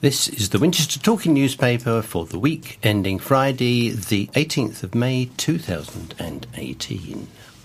This is the Winchester Talking newspaper for the week ending Friday, the 18th of May 2018.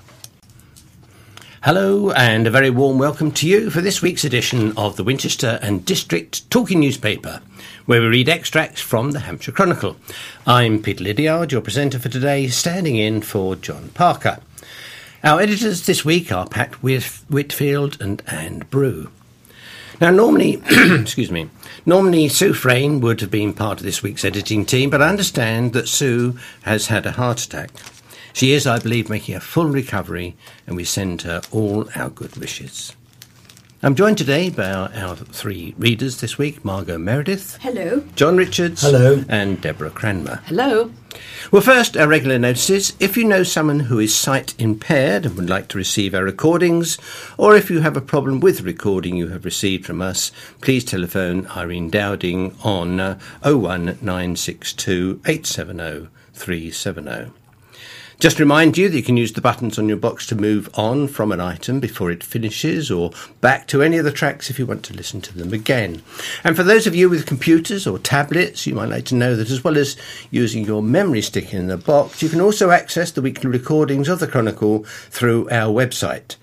Hello and a very warm welcome to you for this week's edition of the Winchester and District Talking newspaper, where we read extracts from the Hampshire Chronicle. I'm Peter Lydiard, your presenter for today, standing in for John Parker. Our editors this week are Pat Whitfield and Anne Brew. Now, normally Sue Frayne would have been part of this week's editing team, but I understand that Sue has had a heart attack. She is, I believe, making a full recovery, and we send her all our good wishes. I'm joined today by our three readers this week, Margot Meredith. Hello. John Richards. Hello. And Deborah Cranmer. Hello. Well, first, our regular notices. If you know someone who is sight impaired and would like to receive our recordings, or if you have a problem with the recording you have received from us, please telephone Irene Dowding on 01962 870 370. Just remind you that you can use the buttons on your box to move on from an item before it finishes, or back to any of the tracks if you want to listen to them again. And for those of you with computers or tablets, you might like to know that as well as using your memory stick in the box, you can also access the weekly recordings of the Chronicle through our website,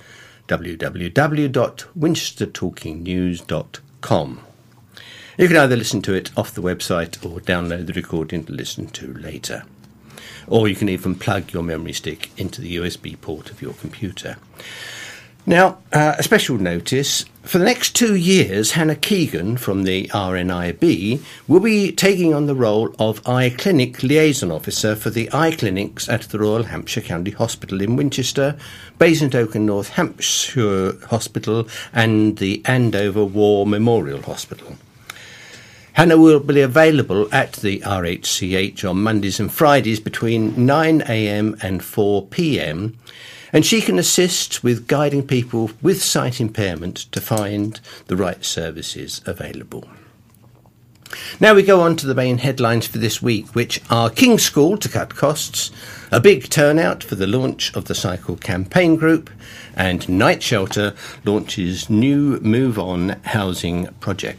www.winchestertalkingnews.com. You can either listen to it off the website or download the recording to listen to later. Or you can even plug your memory stick into the USB port of your computer. Now, a special notice. For the next 2 years, Hannah Keegan from the RNIB will be taking on the role of Eye Clinic Liaison Officer for the eye clinics at the Royal Hampshire County Hospital in Winchester, Basingstoke and North Hampshire Hospital, and the Andover War Memorial Hospital. Hannah will be available at the RHCH on Mondays and Fridays between 9 a.m. and 4 p.m, and she can assist with guiding people with sight impairment to find the right services available. Now we go on to the main headlines for this week, which are King's School to cut costs, a big turnout for the launch of the Cycle Campaign Group, and Night Shelter launches new Move On housing project.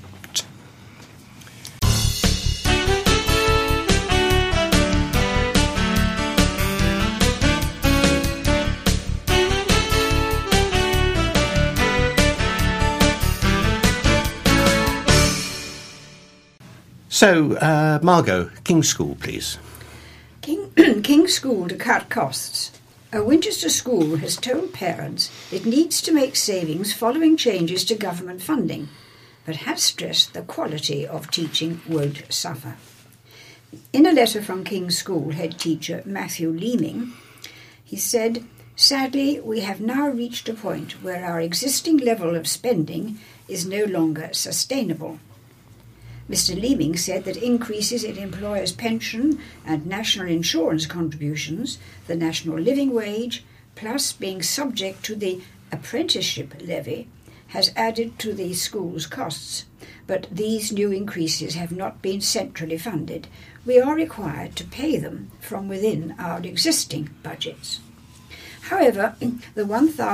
So, Margot, King's School, please. King's School to cut costs. A Winchester school has told parents it needs to make savings following changes to government funding, but has stressed the quality of teaching won't suffer. In a letter from King's School head teacher Matthew Leeming, he said, "Sadly, we have now reached a point where our existing level of spending is no longer sustainable." Mr. Leeming said that increases in employers' pension and national insurance contributions, the national living wage, plus being subject to the apprenticeship levy, has added to the school's costs. But these new increases have not been centrally funded. We are required to pay them from within our existing budgets. However, the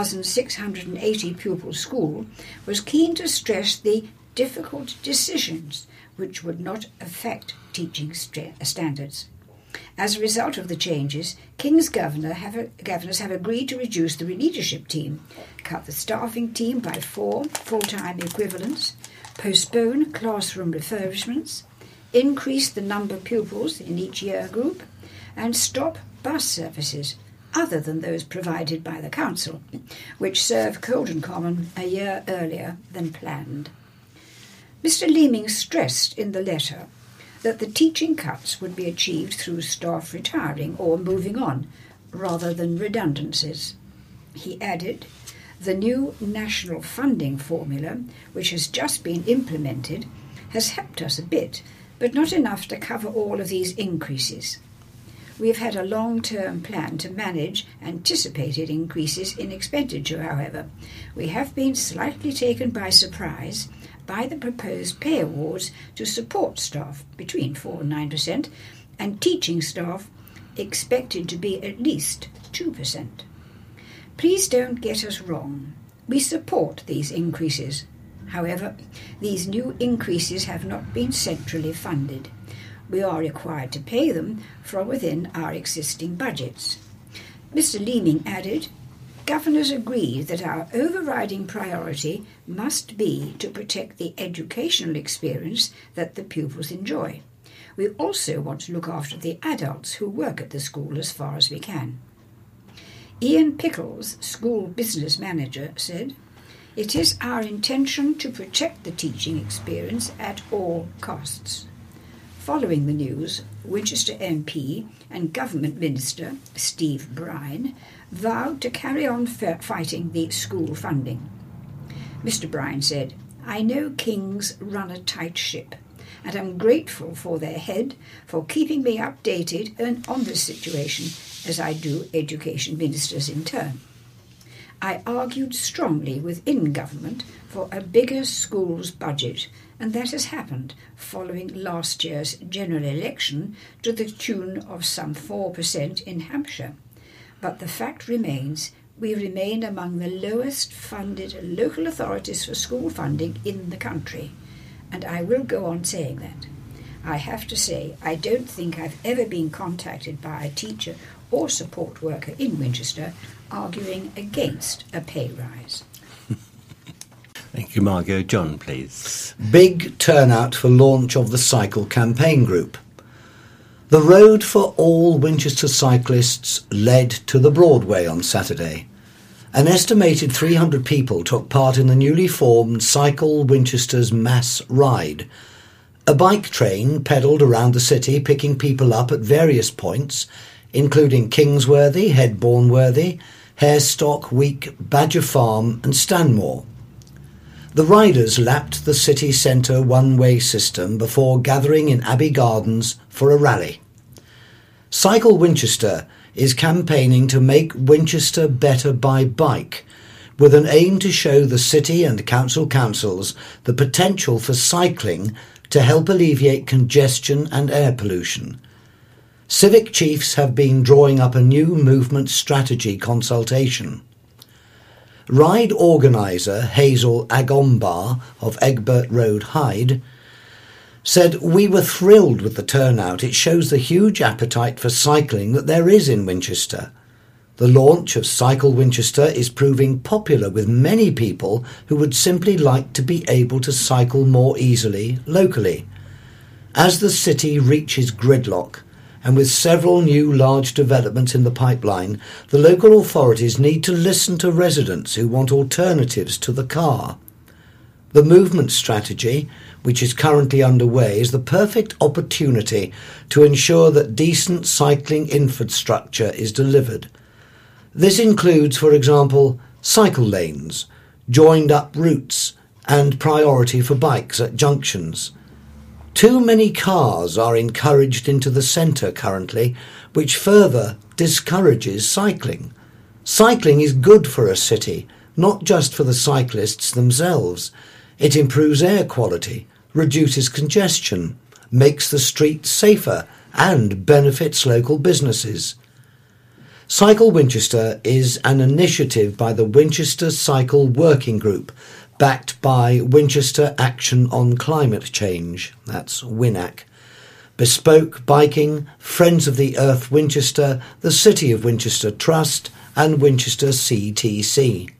1,680 pupil school was keen to stress the difficult decisions which would not affect teaching standards. As a result of the changes, King's governors have agreed to reduce the leadership team, cut the staffing team by 4 full-time equivalents, postpone classroom refurbishments, increase the number of pupils in each year group, and stop bus services other than those provided by the council, which serve Colden Common a year earlier than planned. Mr. Leeming stressed in the letter that the teaching cuts would be achieved through staff retiring or moving on, rather than redundancies. He added, "The new national funding formula, which has just been implemented, has helped us a bit, but not enough to cover all of these increases. We have had a long-term plan to manage anticipated increases in expenditure, however. We have been slightly taken by surprise by the proposed pay awards to support staff between 4% and 9%, and teaching staff expected to be at least 2%. Please don't get us wrong. We support these increases. However, these new increases have not been centrally funded. We are required to pay them from within our existing budgets. Mr. Leeming added, "Governors agree that our overriding priority must be to protect the educational experience that the pupils enjoy. We also want to look after the adults who work at the school as far as we can." Ian Pickles, school business manager, said, "It is our intention to protect the teaching experience at all costs." Following the news, Winchester MP and Government Minister Steve Brine vowed to carry on fighting the school funding. Mr. Brine said, "I know Kings run a tight ship, and I'm grateful for their head for keeping me updated on this situation, as I do education ministers in turn. I argued strongly within government for a bigger schools budget, and that has happened following last year's general election to the tune of some 4% in Hampshire. But the fact remains, we remain among the lowest funded local authorities for school funding in the country, and I will go on saying that. I have to say, I don't think I've ever been contacted by a teacher or support worker in Winchester arguing against a pay rise." Thank you, Margot. John, please. Big turnout for launch of the cycle campaign group. The road for all Winchester cyclists led to the Broadway on Saturday. An estimated 300 people took part in the newly formed Cycle Winchester's mass ride. A bike train pedalled around the city, picking people up at various points, including Kingsworthy, Headbourneworthy, Harestock, Week, Badger Farm and Stanmore. The riders lapped the city centre one-way system before gathering in Abbey Gardens for a rally. Cycle Winchester is campaigning to make Winchester better by bike, with an aim to show the city and councils the potential for cycling to help alleviate congestion and air pollution. Civic chiefs have been drawing up a new movement strategy consultation. Ride organiser Hazel Agombar of Egbert Road, Hyde, said, "We were thrilled with the turnout. It shows the huge appetite for cycling that there is in Winchester. The launch of Cycle Winchester is proving popular with many people who would simply like to be able to cycle more easily locally. As the city reaches gridlock, and with several new large developments in the pipeline, the local authorities need to listen to residents who want alternatives to the car. The movement strategy, which is currently underway, is the perfect opportunity to ensure that decent cycling infrastructure is delivered. This includes, for example, cycle lanes, joined-up routes, and priority for bikes at junctions. Too many cars are encouraged into the centre currently, which further discourages cycling. Cycling is good for a city, not just for the cyclists themselves. It improves air quality, reduces congestion, makes the streets safer, and benefits local businesses. Cycle Winchester is an initiative by the Winchester Cycle Working Group, backed by Winchester Action on Climate Change, that's WINAC, Bespoke Biking, Friends of the Earth Winchester, the City of Winchester Trust, and Winchester CTC.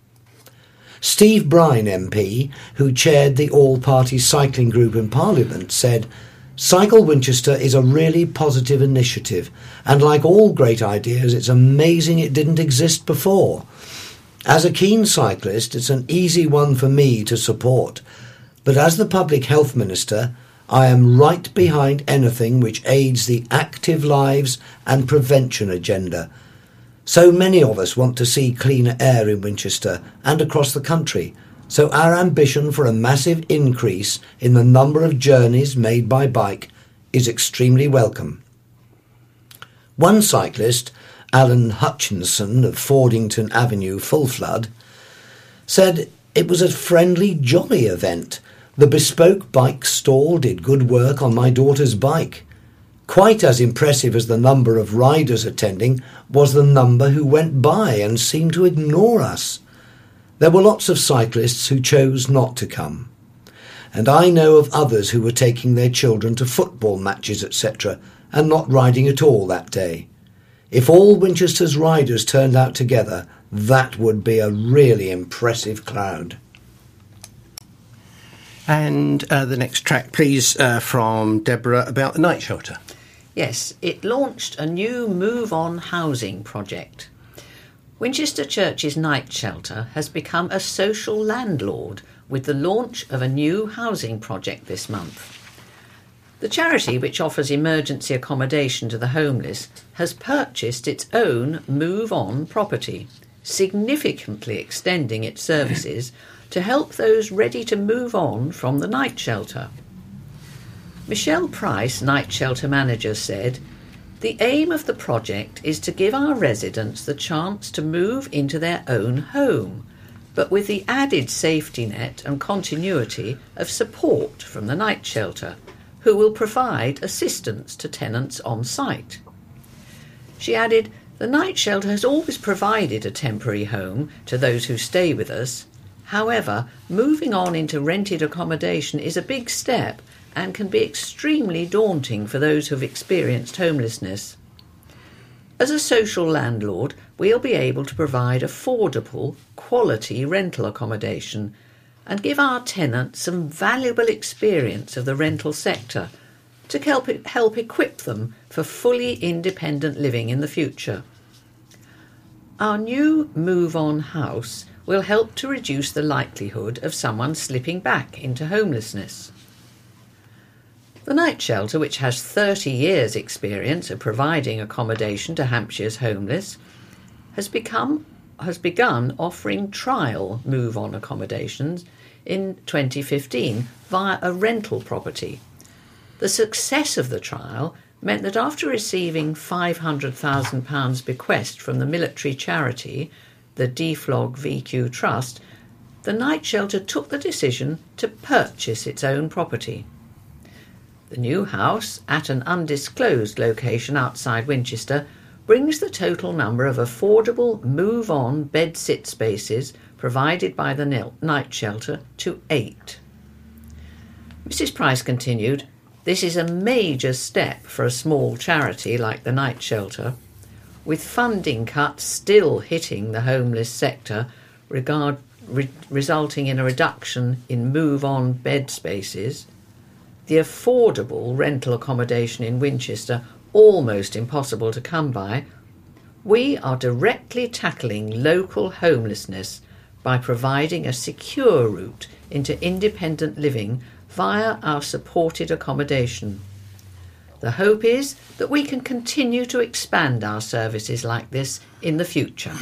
Steve Brine MP, who chaired the all-party cycling group in Parliament, said, "Cycle Winchester is a really positive initiative, and like all great ideas, it's amazing it didn't exist before. As a keen cyclist, it's an easy one for me to support, but as the Public Health Minister, I am right behind anything which aids the active lives and prevention agenda. So many of us want to see cleaner air in Winchester and across the country, so our ambition for a massive increase in the number of journeys made by bike is extremely welcome." One cyclist, Alan Hutchinson of Fordington Avenue, Full Flood, said it was a friendly, jolly event. The bespoke bike stall did good work on my daughter's bike. Quite as impressive as the number of riders attending was the number who went by and seemed to ignore us. There were lots of cyclists who chose not to come. and I know of others who were taking their children to football matches, etc., and not riding at all that day. If all Winchester's riders turned out together, that would be a really impressive crowd. And the next track, please, from Deborah about the night shelter. Yes, it launched a new Move On housing project. Winchester Church's night shelter has become a social landlord with the launch of a new housing project this month. The charity, which offers emergency accommodation to the homeless, has purchased its own Move On property, significantly extending its services to help those ready to move on from the night shelter. Michelle Price, night shelter manager, said, "The aim of the project is to give our residents the chance to move into their own home, but with the added safety net and continuity of support from the night shelter, who will provide assistance to tenants on site." She added, "The night shelter has always provided a temporary home to those who stay with us. However, moving on into rented accommodation is a big step and can be extremely daunting for those who have experienced homelessness. As a social landlord, we'll be able to provide affordable, quality rental accommodation and give our tenants some valuable experience of the rental sector to help equip them for fully independent living in the future. Our new Move On house will help to reduce the likelihood of someone slipping back into homelessness." The night shelter, which has 30 years' experience of providing accommodation to Hampshire's homeless, has begun offering trial Move On accommodations in 2015 via a rental property. The success of the trial meant that after receiving £500,000 bequest from the military charity, the Deflog VQ Trust, the night shelter took the decision to purchase its own property. The new house, at an undisclosed location outside Winchester, brings the total number of affordable Move On bed-sit spaces provided by the night shelter to 8. Mrs. Price continued, "This is a major step for a small charity like the night shelter. With funding cuts still hitting the homeless sector, resulting in a reduction in Move On bed spaces, the affordable rental accommodation in Winchester almost impossible to come by, we are directly tackling local homelessness by providing a secure route into independent living via our supported accommodation. The hope is that we can continue to expand our services like this in the future."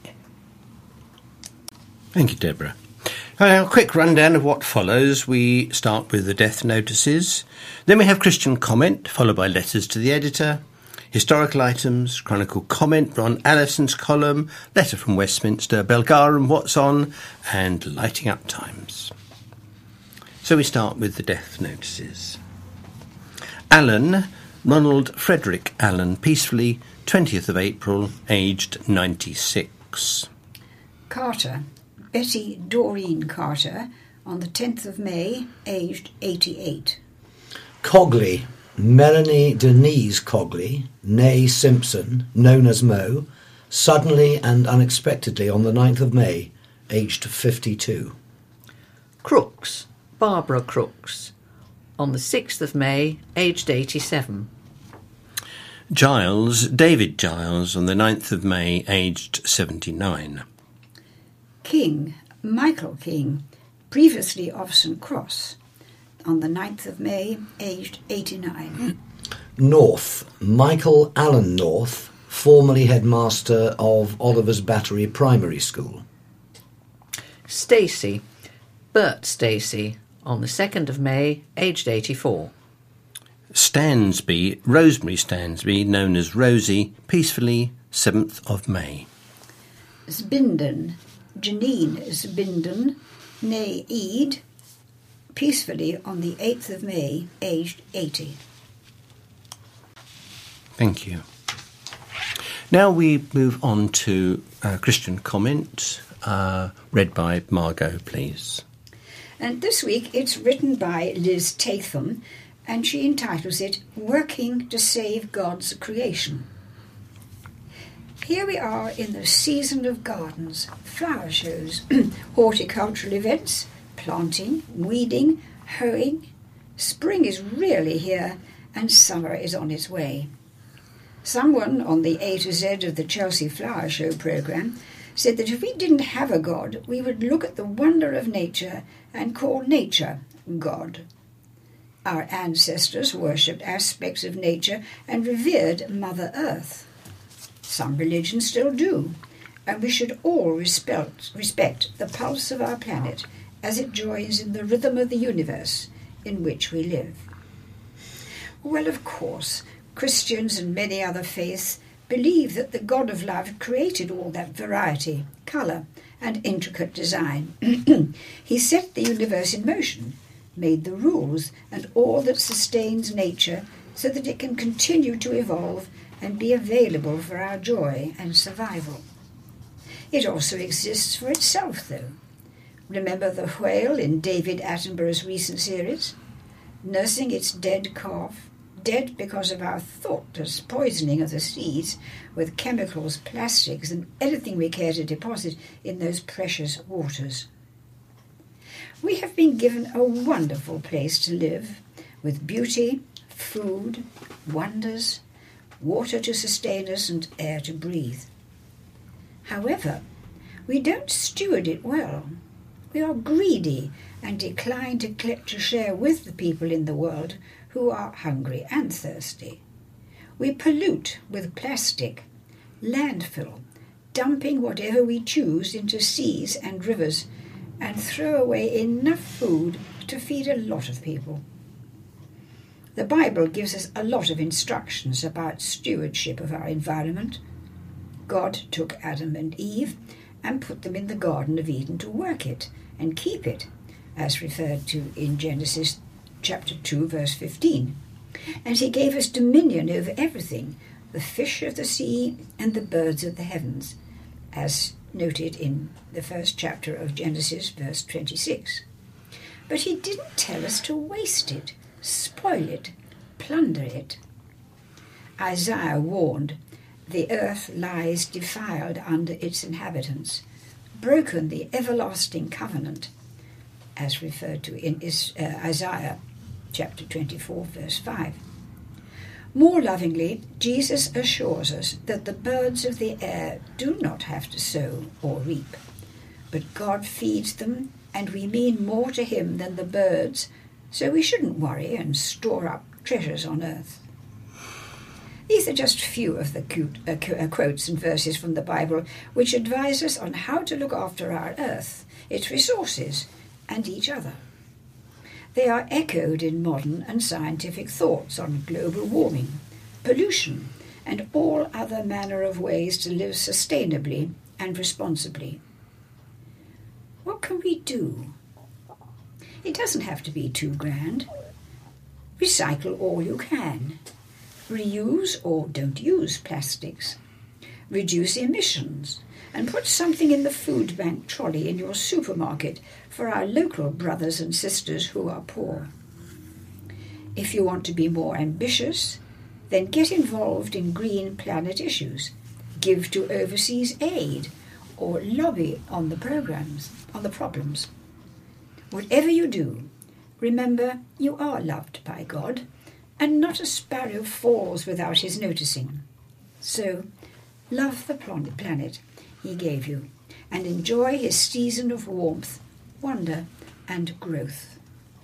Thank you, Deborah. Now, a quick rundown of what follows. We start with the death notices. Then we have Christian comment, followed by letters to the editor, historical items, chronicle comment on Allison's column, letter from Westminster, Belgarum, what's on, and lighting up times. So we start with the death notices. Allen, Ronald Frederick Allen, peacefully, 20th of April, aged 96. Carter, Betty Doreen Carter, on the 10th of May, aged 88. Cogley, Melanie Denise Cogley, née Simpson, known as Mo, suddenly and unexpectedly on the 9th of May, aged 52. Crooks, Barbara Crooks, on the 6th of May, aged 87. Giles, David Giles, on the 9th of May, aged 79. King, Michael King, previously of St Cross, on the 9th of May, aged 89. North, Michael Allen North, formerly headmaster of Oliver's Battery Primary School. Stacey, Bert Stacey, on the 2nd of May, aged 84. Stansby, Rosemary Stansby, known as Rosie, peacefully, 7th of May. Zbinden, Janine Zbinden, née Eade, peacefully on the 8th of May, aged 80. Thank you. Now we move on to Christian comment, read by Margot, please. And this week it's written by Liz Tatham, and she entitles it Working to Save God's Creation. Here we are in the season of gardens, flower shows, horticultural events, planting, weeding, hoeing. Spring is really here and summer is on its way. Someone on the A to Z of the Chelsea Flower Show programme said that if we didn't have a God, we would look at the wonder of nature and call nature God. Our ancestors worshipped aspects of nature and revered Mother Earth. Some religions still do, and we should all respect the pulse of our planet as it joins in the rhythm of the universe in which we live. Well, of course, Christians and many other faiths believe that the God of love created all that variety, colour, and intricate design. He set the universe in motion, made the rules and all that sustains nature so that it can continue to evolve and be available for our joy and survival. It also exists for itself, though. Remember the whale in David Attenborough's recent series? Nursing its dead calf, dead because of our thoughtless poisoning of the seas with chemicals, plastics, and anything we care to deposit in those precious waters. We have been given a wonderful place to live, with beauty, food, wonders, water to sustain us, and air to breathe. However, we don't steward it well. We are greedy and decline to share with the people in the world who are hungry and thirsty. We pollute with plastic, landfill, dumping whatever we choose into seas and rivers, and throw away enough food to feed a lot of people. The Bible gives us a lot of instructions about stewardship of our environment. God took Adam and Eve and put them in the Garden of Eden to work it and keep it, as referred to in Genesis chapter 2, verse 15. And he gave us dominion over everything, the fish of the sea and the birds of the heavens, as noted in the first chapter of Genesis, verse 26. But he didn't tell us to waste it, spoil it, plunder it. Isaiah warned, "The earth lies defiled under its inhabitants, broken the everlasting covenant," as referred to in Isaiah chapter 24, verse 5. More lovingly, Jesus assures us that the birds of the air do not have to sow or reap, but God feeds them, and we mean more to him than the birds, so we shouldn't worry and store up treasures on earth. These are just a few of the quotes and verses from the Bible which advise us on how to look after our earth, its resources, and each other. They are echoed in modern and scientific thoughts on global warming, pollution, and all other manner of ways to live sustainably and responsibly. What can we do? It doesn't have to be too grand. Recycle all you can. Reuse or don't use plastics. Reduce emissions and put something in the food bank trolley in your supermarket for our local brothers and sisters who are poor. If you want to be more ambitious, then get involved in Green Planet issues, give to overseas aid, or lobby on the problems. Whatever you do, remember you are loved by God, and not a sparrow falls without his noticing. So, love the planet he gave you, and enjoy his season of warmth, wonder, and growth.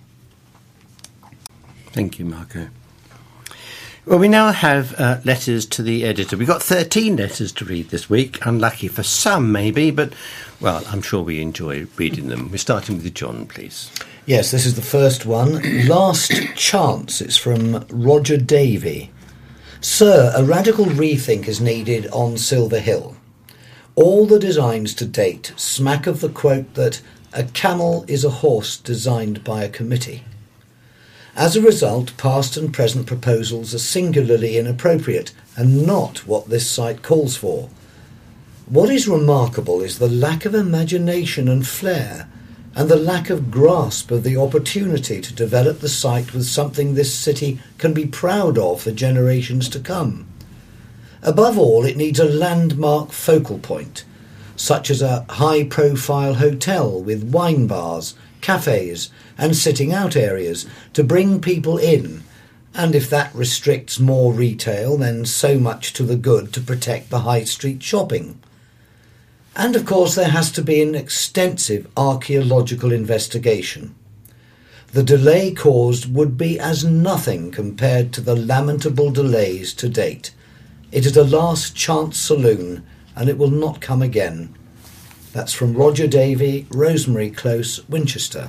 Thank you, Marco. Well, we now have letters to the editor. We've got 13 letters to read this week. Unlucky for some, maybe, but, well, I'm sure we enjoy reading them. We're starting with John, please. Yes, this is the first one. Last Chance. It's from Roger Davey. Sir, a radical rethink is needed on Silver Hill. All the designs to date smack of the quote that a camel is a horse designed by a committee. As a result, past and present proposals are singularly inappropriate and not what this site calls for. What is remarkable is the lack of imagination and flair and the lack of grasp of the opportunity to develop the site with something this city can be proud of for generations to come. Above all, it needs a landmark focal point, such as a high-profile hotel with wine bars, cafes and sitting-out areas to bring people in, and if that restricts more retail, then so much to the good to protect the high street shopping. And of course there has to be an extensive archaeological investigation. The delay caused would be as nothing compared to the lamentable delays to date. It is a last chance saloon, and it will not come again. That's from Roger Davey, Rosemary Close, Winchester.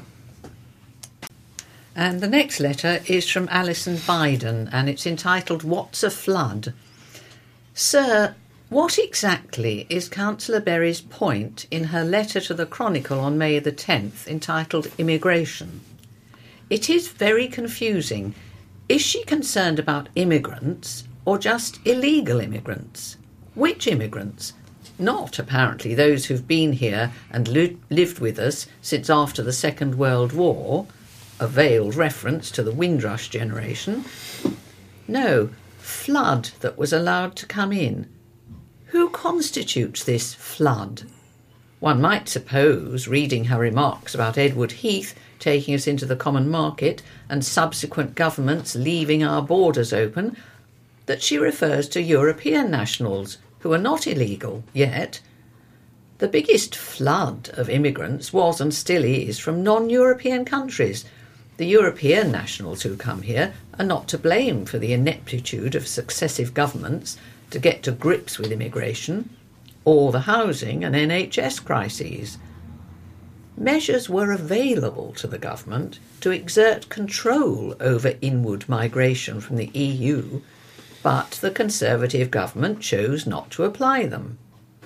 And the next letter is from Alison Biden, and it's entitled What's a Flood? Sir, what exactly is Councillor Berry's point in her letter to the Chronicle on May the 10th, entitled Immigration? It is very confusing. Is she concerned about immigrants or just illegal immigrants? Which immigrants? Not, apparently, those who've been here and lived with us since after the Second World War, a veiled reference to the Windrush generation. No, flood that was allowed to come in. Who constitutes this flood? One might suppose, reading her remarks about Edward Heath taking us into the common market and subsequent governments leaving our borders open, that she refers to European nationals who are not illegal yet. The biggest flood of immigrants was and still is from non-European countries. The European nationals who come here are not to blame for the ineptitude of successive governments to get to grips with immigration, or the housing and NHS crises. Measures were available to the government to exert control over inward migration from the EU, but the Conservative government chose not to apply them.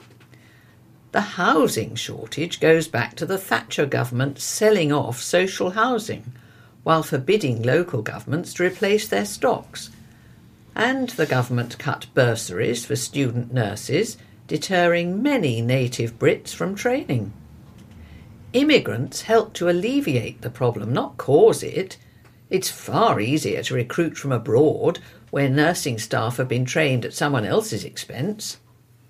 The housing shortage goes back to the Thatcher government selling off social housing, while forbidding local governments to replace their stocks. And the government cut bursaries for student nurses, deterring many native Brits from training. Immigrants help to alleviate the problem, not cause it. It's far easier to recruit from abroad where nursing staff have been trained at someone else's expense.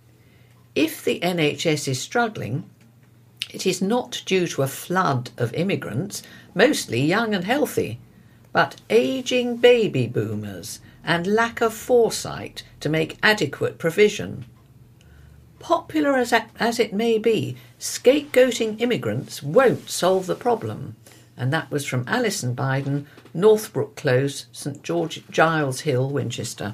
If the NHS is struggling, it is not due to a flood of immigrants, mostly young and healthy, but ageing baby boomers and lack of foresight to make adequate provision. Popular as it may be, scapegoating immigrants won't solve the problem. And that was from Alison Biden, Northbrook Close, St George Giles Hill, Winchester.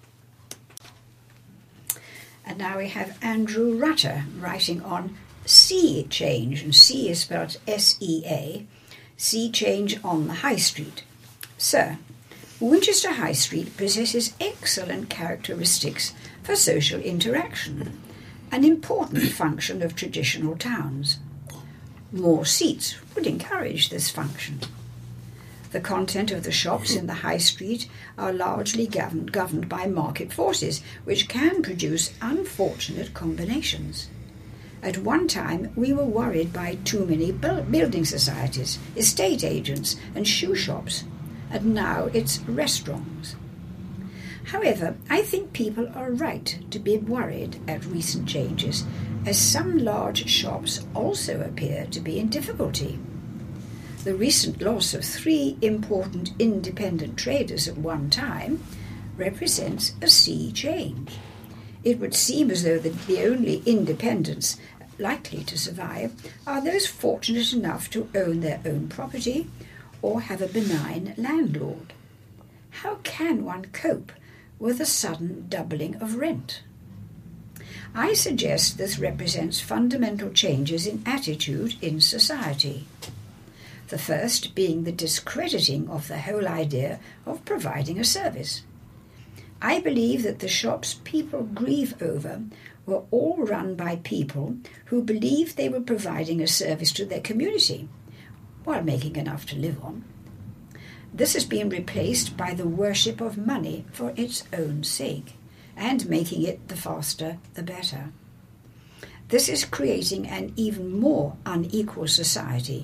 And now we have Andrew Rutter writing on sea change, and sea is spelled S-E-A, sea change on the High Street. Sir, Winchester High Street possesses excellent characteristics for social interaction, an important function of traditional towns. More seats would encourage this function. The content of the shops in the High Street are largely governed by market forces, which can produce unfortunate combinations. At one time, we were worried by too many building societies, estate agents and shoe shops, and now it's restaurants. However, I think people are right to be worried at recent changes, as some large shops also appear to be in difficulty. The recent loss of 3 important independent traders at one time represents a sea change. It would seem as though the only independents likely to survive are those fortunate enough to own their own property or have a benign landlord. How can one cope with a sudden doubling of rent? I suggest this represents fundamental changes in attitude in society. The first being the discrediting of the whole idea of providing a service. I believe that the shops people grieve over were all run by people who believed they were providing a service to their community while making enough to live on. This has been replaced by the worship of money for its own sake, and making it the faster the better. This is creating an even more unequal society,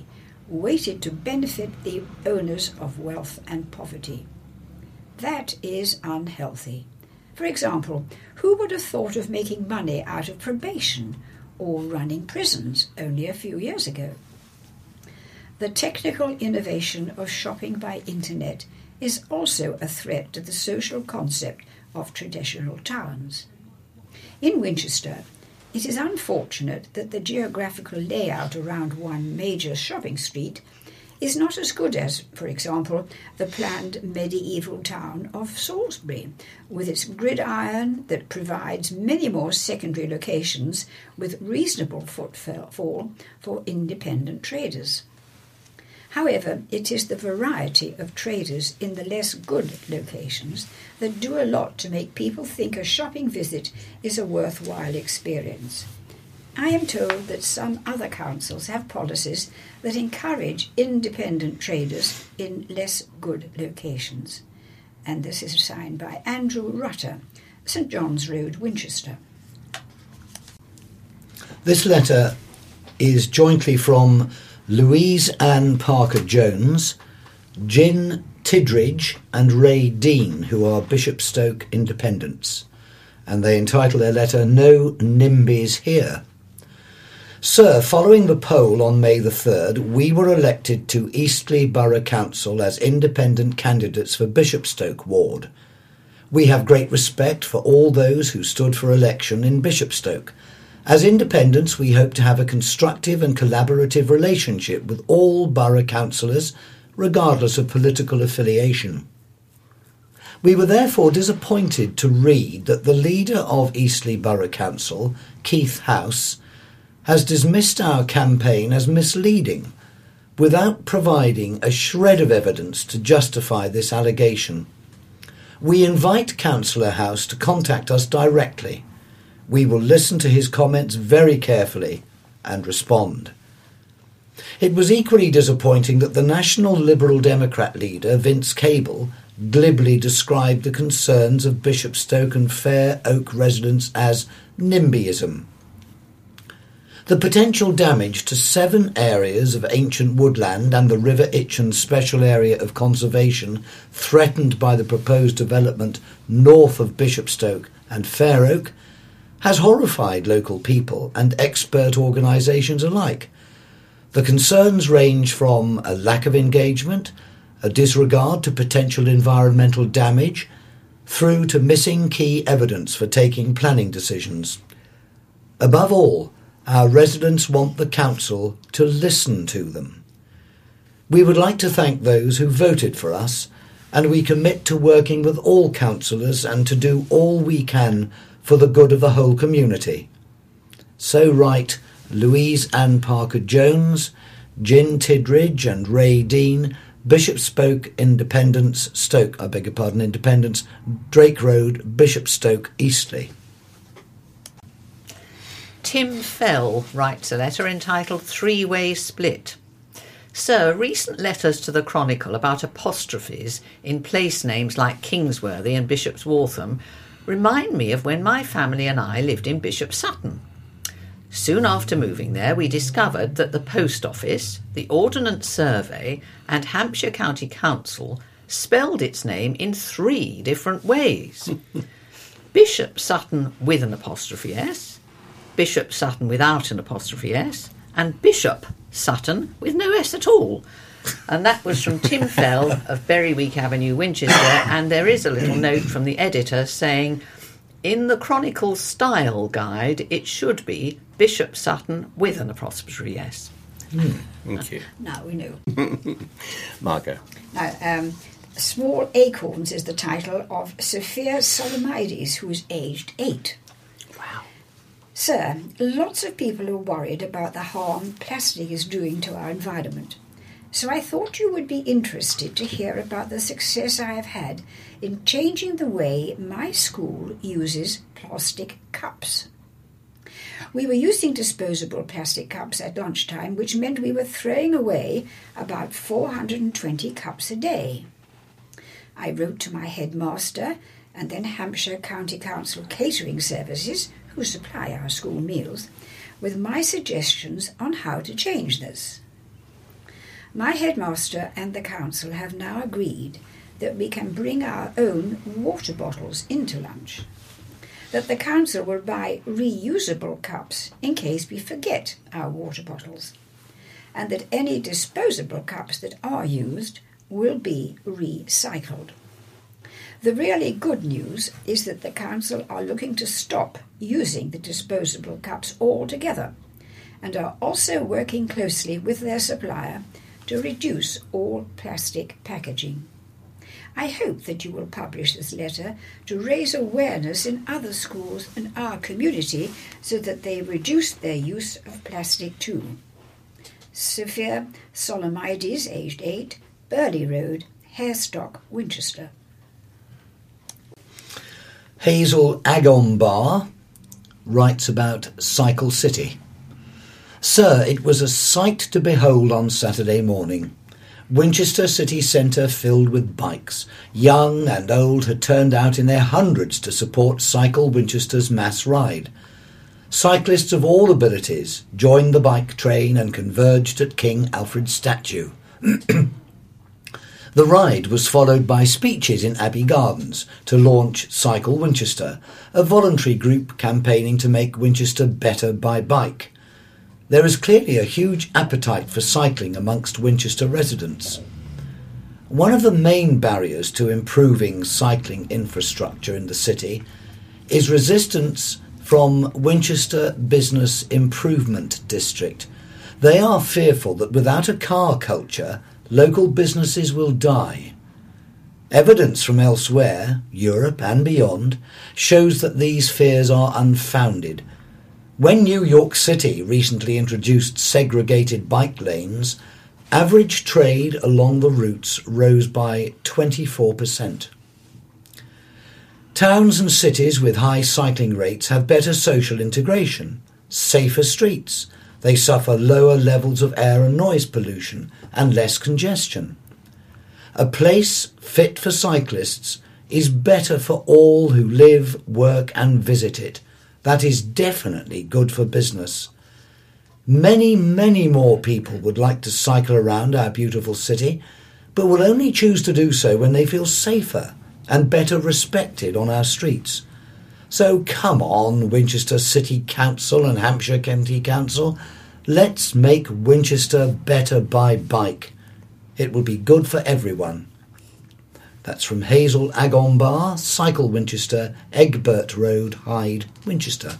weighted to benefit the owners of wealth and poverty. That is unhealthy. For example, who would have thought of making money out of probation or running prisons only a few years ago? The technical innovation of shopping by internet is also a threat to the social concept of traditional towns. In Winchester, it is unfortunate that the geographical layout around one major shopping street is not as good as, for example, the planned medieval town of Salisbury, with its gridiron that provides many more secondary locations with reasonable footfall for independent traders. However, it is the variety of traders in the less good locations that do a lot to make people think a shopping visit is a worthwhile experience. I am told that some other councils have policies that encourage independent traders in less good locations. And this is signed by Andrew Rutter, St John's Road, Winchester. This letter is jointly from Louise Ann Parker-Jones, Gin Tidridge and Ray Dean, who are Bishopstoke independents, and they entitle their letter "No NIMBYs Here." Sir, following the poll on May the 3rd, we were elected to Eastleigh Borough Council as independent candidates for Bishopstoke Ward. We have great respect for all those who stood for election in Bishopstoke. As independents, we hope to have a constructive and collaborative relationship with all borough councillors, regardless of political affiliation. We were therefore disappointed to read that the leader of Eastleigh Borough Council, Keith House, has dismissed our campaign as misleading, without providing a shred of evidence to justify this allegation. We invite Councillor House to contact us directly. We will listen to his comments very carefully and respond. It was equally disappointing that the National Liberal Democrat leader, Vince Cable, glibly described the concerns of Bishopstoke and Fair Oak residents as NIMBYism. The potential damage to 7 areas of ancient woodland and the River Itchen Special Area of Conservation threatened by the proposed development north of Bishopstoke and Fair Oak has horrified local people and expert organisations alike. The concerns range from a lack of engagement, a disregard to potential environmental damage, through to missing key evidence for taking planning decisions. Above all, our residents want the council to listen to them. We would like to thank those who voted for us, and we commit to working with all councillors and to do all we can for the good of the whole community. So write Louise Ann Parker-Jones, Gin Tidridge and Ray Dean, Bishopstoke Independence, Independence, Drake Road, Bishopstoke, Eastleigh. Tim Fell writes a letter entitled Three-Way Split. Sir, recent letters to the Chronicle about apostrophes in place names like Kingsworthy and Bishop's Waltham remind me of when my family and I lived in Bishop Sutton. Soon after moving there, we discovered that the Post Office, the Ordnance Survey and Hampshire County Council spelled its name in 3 different ways. Bishop Sutton with an apostrophe S, Bishop Sutton without an apostrophe S, and Bishop Sutton with no S at all. And that was from Tim Fell of Berryweek Avenue, Winchester, and there is a little note from the editor saying, in the Chronicle Style Guide, it should be Bishop Sutton with an apostrophe S. Thank you. Now we know. Margot. Now, Small Acorns is the title of Sophia Solomides, who's aged 8. Wow. Sir, lots of people are worried about the harm plastic is doing to our environment. So I thought you would be interested to hear about the success I have had in changing the way my school uses plastic cups. We were using disposable plastic cups at lunchtime, which meant we were throwing away about 420 cups a day. I wrote to my headmaster and then Hampshire County Council Catering Services, who supply our school meals, with my suggestions on how to change this. My headmaster and the council have now agreed that we can bring our own water bottles into lunch, that the council will buy reusable cups in case we forget our water bottles, and that any disposable cups that are used will be recycled. The really good news is that the council are looking to stop using the disposable cups altogether and are also working closely with their supplier to reduce all plastic packaging. I hope that you will publish this letter to raise awareness in other schools in our community so that they reduce their use of plastic too. Sophia Solomides, aged 8, Burley Road, Harestock, Winchester. Hazel Agombar writes about Cycle City. Sir, it was a sight to behold on Saturday morning. Winchester city centre filled with bikes. Young and old had turned out in their hundreds to support Cycle Winchester's mass ride. Cyclists of all abilities joined the bike train and converged at King Alfred's statue. The ride was followed by speeches in Abbey Gardens to launch Cycle Winchester, a voluntary group campaigning to make Winchester better by bike. There is clearly a huge appetite for cycling amongst Winchester residents. One of the main barriers to improving cycling infrastructure in the city is resistance from Winchester Business Improvement District. They are fearful that without a car culture, local businesses will die. Evidence from elsewhere, Europe and beyond, shows that these fears are unfounded. When New York City recently introduced segregated bike lanes, average trade along the routes rose by 24%. Towns and cities with high cycling rates have better social integration, safer streets. They suffer lower levels of air and noise pollution and less congestion. A place fit for cyclists is better for all who live, work and visit it. That is definitely good for business. Many, many more people would like to cycle around our beautiful city, but will only choose to do so when they feel safer and better respected on our streets. So come on, Winchester City Council and Hampshire County Council, let's make Winchester better by bike. It will be good for everyone. That's from Hazel Agombar, Cycle Winchester, Egbert Road, Hyde, Winchester.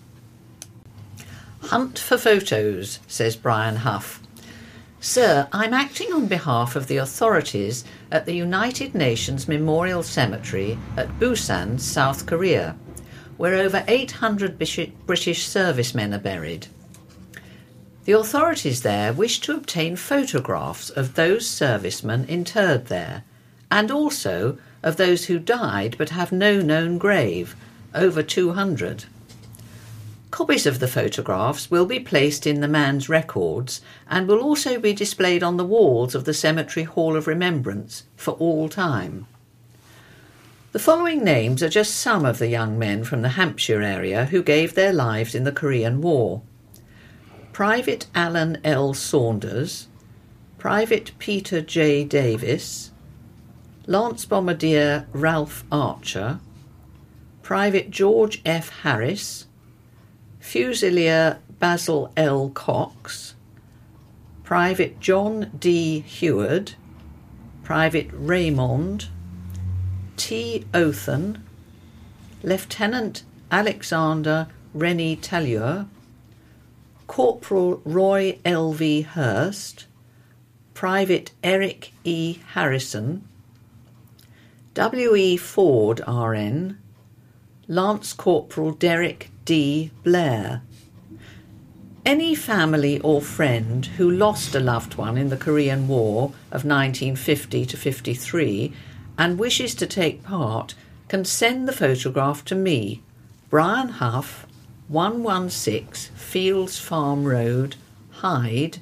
Hunt for photos, says Brian Huff. Sir, I'm acting on behalf of the authorities at the United Nations Memorial Cemetery at Busan, South Korea, where over 800 British servicemen are buried. The authorities there wish to obtain photographs of those servicemen interred there, and also of those who died but have no known grave, over 200. Copies of the photographs will be placed in the man's records and will also be displayed on the walls of the Cemetery Hall of Remembrance for all time. The following names are just some of the young men from the Hampshire area who gave their lives in the Korean War. Private Alan L. Saunders, Private Peter J. Davis, Lance Bombardier Ralph Archer, Private George F. Harris, Fusilier Basil L. Cox, Private John D. Heward, Private Raymond T. Othen, Lieutenant Alexander Rennie Tallier, Corporal Roy L. V. Hurst, Private Eric E. Harrison, W. E. Ford, R.N., Lance Corporal Derek D. Blair. Any family or friend who lost a loved one in the Korean War of 1950 to 53 and wishes to take part can send the photograph to me, Brian Huff, 116 Fields Farm Road, Hyde,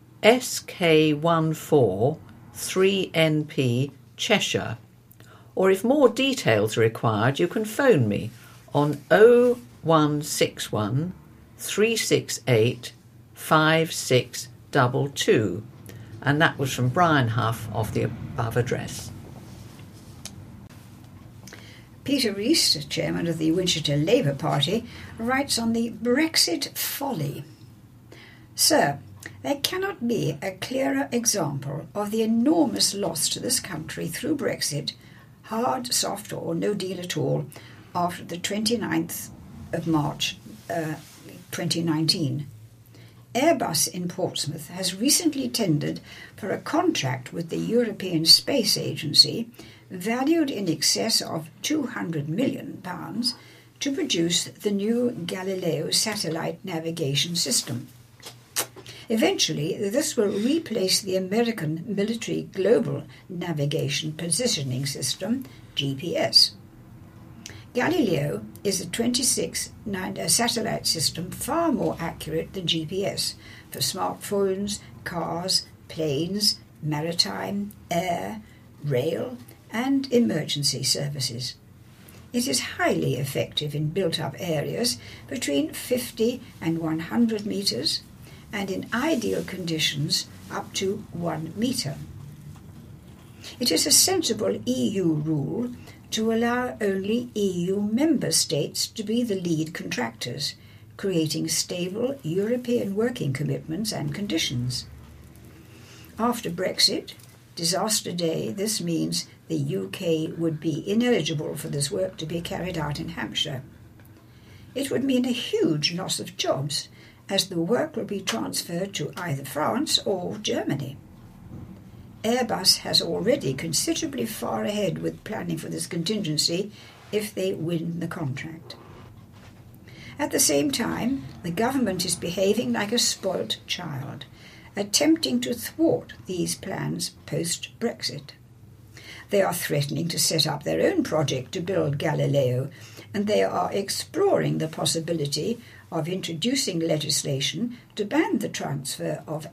SK14 3NP, Cheshire. Or if more details are required, you can phone me on 0161 368 5622. And that was from Brian Huff of the above address. Peter Rees, chairman of the Winchester Labour Party, writes on the Brexit folly. Sir, there cannot be a clearer example of the enormous loss to this country through Brexit, hard, soft or no deal at all, after the 29th of March 2019. Airbus in Portsmouth has recently tendered for a contract with the European Space Agency, valued in excess of £200 million, to produce the new Galileo satellite navigation system. Eventually, this will replace the American military Global Navigation Positioning System, GPS. Galileo is a 26-9 satellite system far more accurate than GPS for smartphones, cars, planes, maritime, air, rail, and emergency services. It is highly effective in built-up areas between 50 and 100 metres, and in ideal conditions up to 1 metre. It is a sensible EU rule to allow only EU member states to be the lead contractors, creating stable European working commitments and conditions. After Brexit, disaster day, this means the UK would be ineligible for this work to be carried out in Hampshire. It would mean a huge loss of jobs, as the work will be transferred to either France or Germany. Airbus has already considerably far ahead with planning for this contingency if they win the contract. At the same time, the government is behaving like a spoilt child, attempting to thwart these plans post-Brexit. They are threatening to set up their own project to build Galileo, and they are exploring the possibility of introducing legislation to ban the transfer of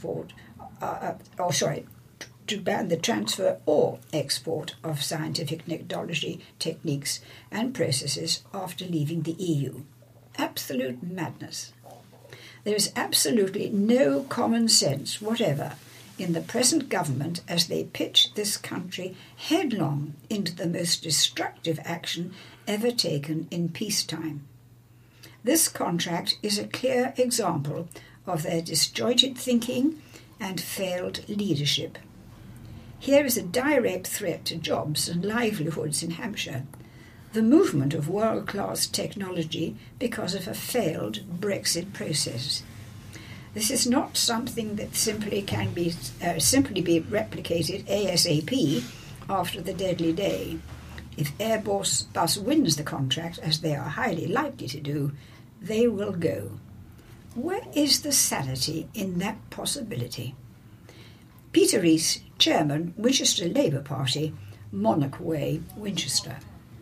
to ban the transfer or export of scientific technology, techniques and processes after leaving the EU. Absolute madness. There is absolutely no common sense whatever in the present government as they pitch this country headlong into the most destructive action ever taken in peacetime. This contract is a clear example of their disjointed thinking and failed leadership. Here is a direct threat to jobs and livelihoods in Hampshire, the movement of world-class technology because of a failed Brexit process. This is not something that simply be replicated ASAP after the deadly day. If Airbus wins the contract, as they are highly likely to do, they will go. Where is the sanity in that possibility? Peter Rees, Chairman, Winchester Labour Party, Monarch Way, Winchester.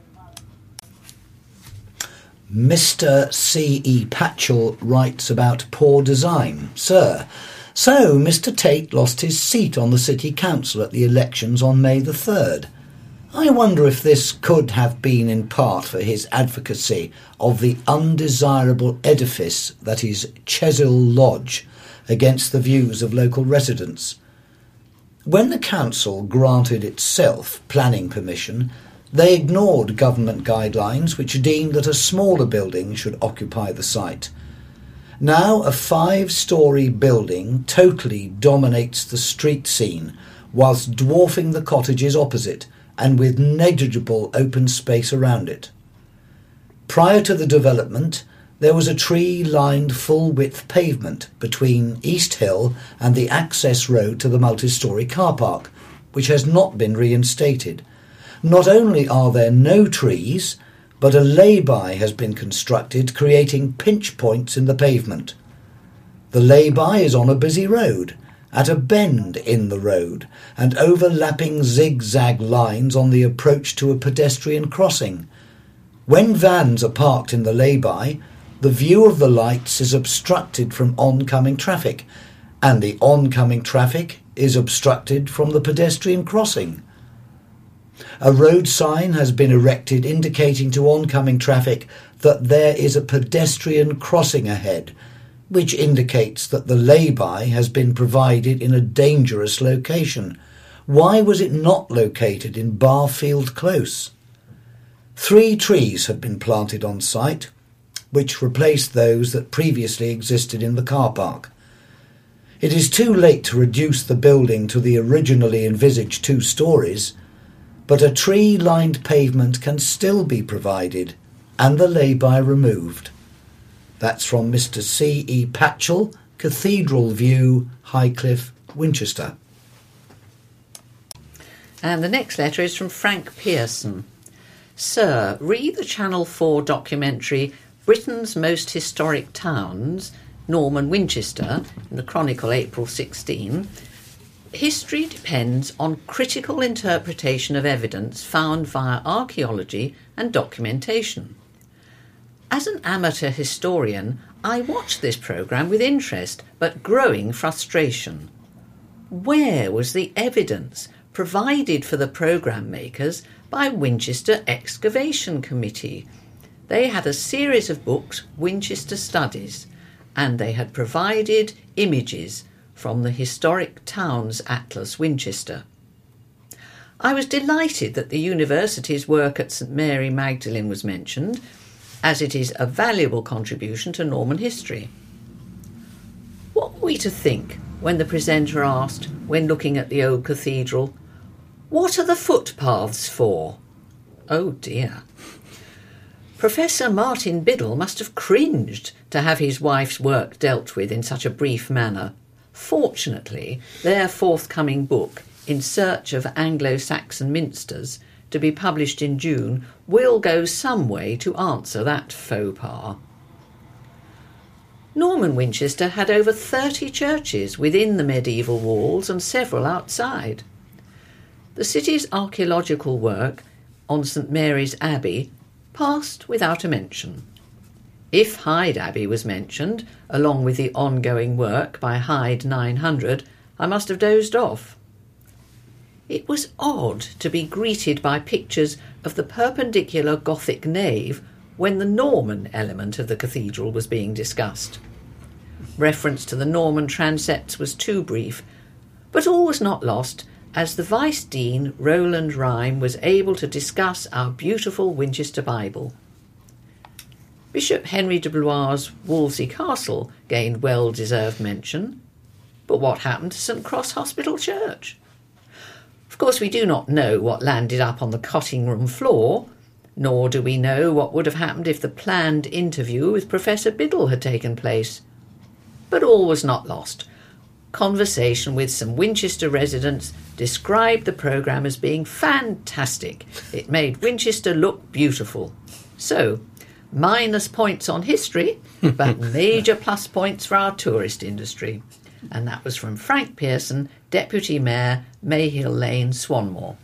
Mr. C.E. Patchell writes about poor design. Sir, so Mr. Tate lost his seat on the City Council at the elections on May the 3rd. I wonder if this could have been in part for his advocacy of the undesirable edifice that is Chesil Lodge against the views of local residents. When the council granted itself planning permission, they ignored government guidelines which deemed that a smaller building should occupy the site. Now a 5-storey building totally dominates the street scene, whilst dwarfing the cottages opposite and with negligible open space around it. Prior to the development, there was a tree-lined full-width pavement between East Hill and the access road to the multi-storey car park, which has not been reinstated. Not only are there no trees, but a lay-by has been constructed, creating pinch points in the pavement. The lay-by is on a busy road, at a bend in the road, and overlapping zigzag lines on the approach to a pedestrian crossing. When vans are parked in the lay-by, the view of the lights is obstructed from oncoming traffic, and the oncoming traffic is obstructed from the pedestrian crossing. A road sign has been erected indicating to oncoming traffic that there is a pedestrian crossing ahead, which indicates that the lay-by has been provided in a dangerous location. Why was it not located in Barfield Close? 3 trees have been planted on site, which replaced those that previously existed in the car park. It is too late to reduce the building to the originally envisaged 2 stories, but a tree-lined pavement can still be provided and the lay-by removed. That's from Mr. C. E. Patchell, Cathedral View, Highcliffe, Winchester. And the next letter is from Frank Pearson. Sir, read the Channel 4 documentary Britain's Most Historic Towns, Norman Winchester, in the Chronicle, April 16. History depends on critical interpretation of evidence found via archaeology and documentation. As an amateur historian, I watched this programme with interest but growing frustration. Where was the evidence provided for the programme makers by Winchester Excavation Committee? They had a series of books, Winchester Studies, and they had provided images from the Historic Towns Atlas Winchester. I was delighted that the university's work at St Mary Magdalene was mentioned, as it is a valuable contribution to Norman history. What were we to think when the presenter asked, when looking at the old cathedral, "What are the footpaths for?" Oh dear. Professor Martin Biddle must have cringed to have his wife's work dealt with in such a brief manner. Fortunately, their forthcoming book, In Search of Anglo-Saxon Minsters, to be published in June, will go some way to answer that faux pas. Norman Winchester had over 30 churches within the medieval walls and several outside. The city's archaeological work on St Mary's Abbey passed without a mention. If Hyde Abbey was mentioned, along with the ongoing work by Hyde 900, I must have dozed off. It was odd to be greeted by pictures of the perpendicular Gothic nave when the Norman element of the cathedral was being discussed. Reference to the Norman transepts was too brief, but all was not lost as the Vice-Dean Roland Rhyme was able to discuss our beautiful Winchester Bible. Bishop Henry de Blois' Wolsey Castle gained well-deserved mention, but what happened to St Cross Hospital Church? Of course, we do not know what landed up on the cutting room floor, nor do we know what would have happened if the planned interview with Professor Biddle had taken place. But all was not lost. Conversation with some Winchester residents described the programme as being fantastic. It made Winchester look beautiful. So, minus points on history, but major plus points for our tourist industry. And that was from Frank Pearson, Deputy Mayor, Mayhill Lane, Swanmore.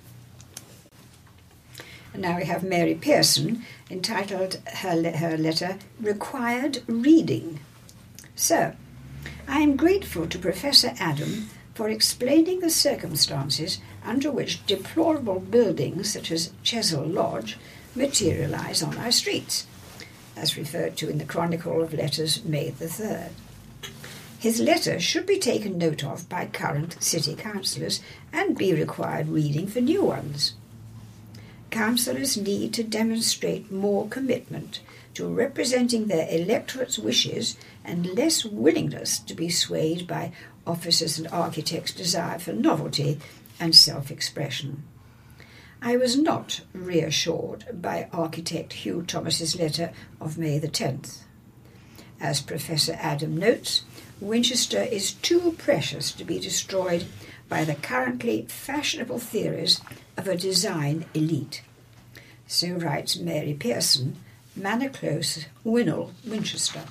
And now we have Mary Pearson, entitled her letter, Required Reading. Sir, I am grateful to Professor Adam for explaining the circumstances under which deplorable buildings such as Chesil Lodge materialise on our streets, as referred to in the Chronicle of Letters, May the 3rd. His letter should be taken note of by current city councillors and be required reading for new ones. Councillors need to demonstrate more commitment to representing their electorate's wishes and less willingness to be swayed by officers and architects' desire for novelty and self-expression. I was not reassured by architect Hugh Thomas's letter of May the 10th. As Professor Adam notes, Winchester is too precious to be destroyed by the currently fashionable theories of a design elite. So writes Mary Pearson, Manor Close, Winnell, Winchester.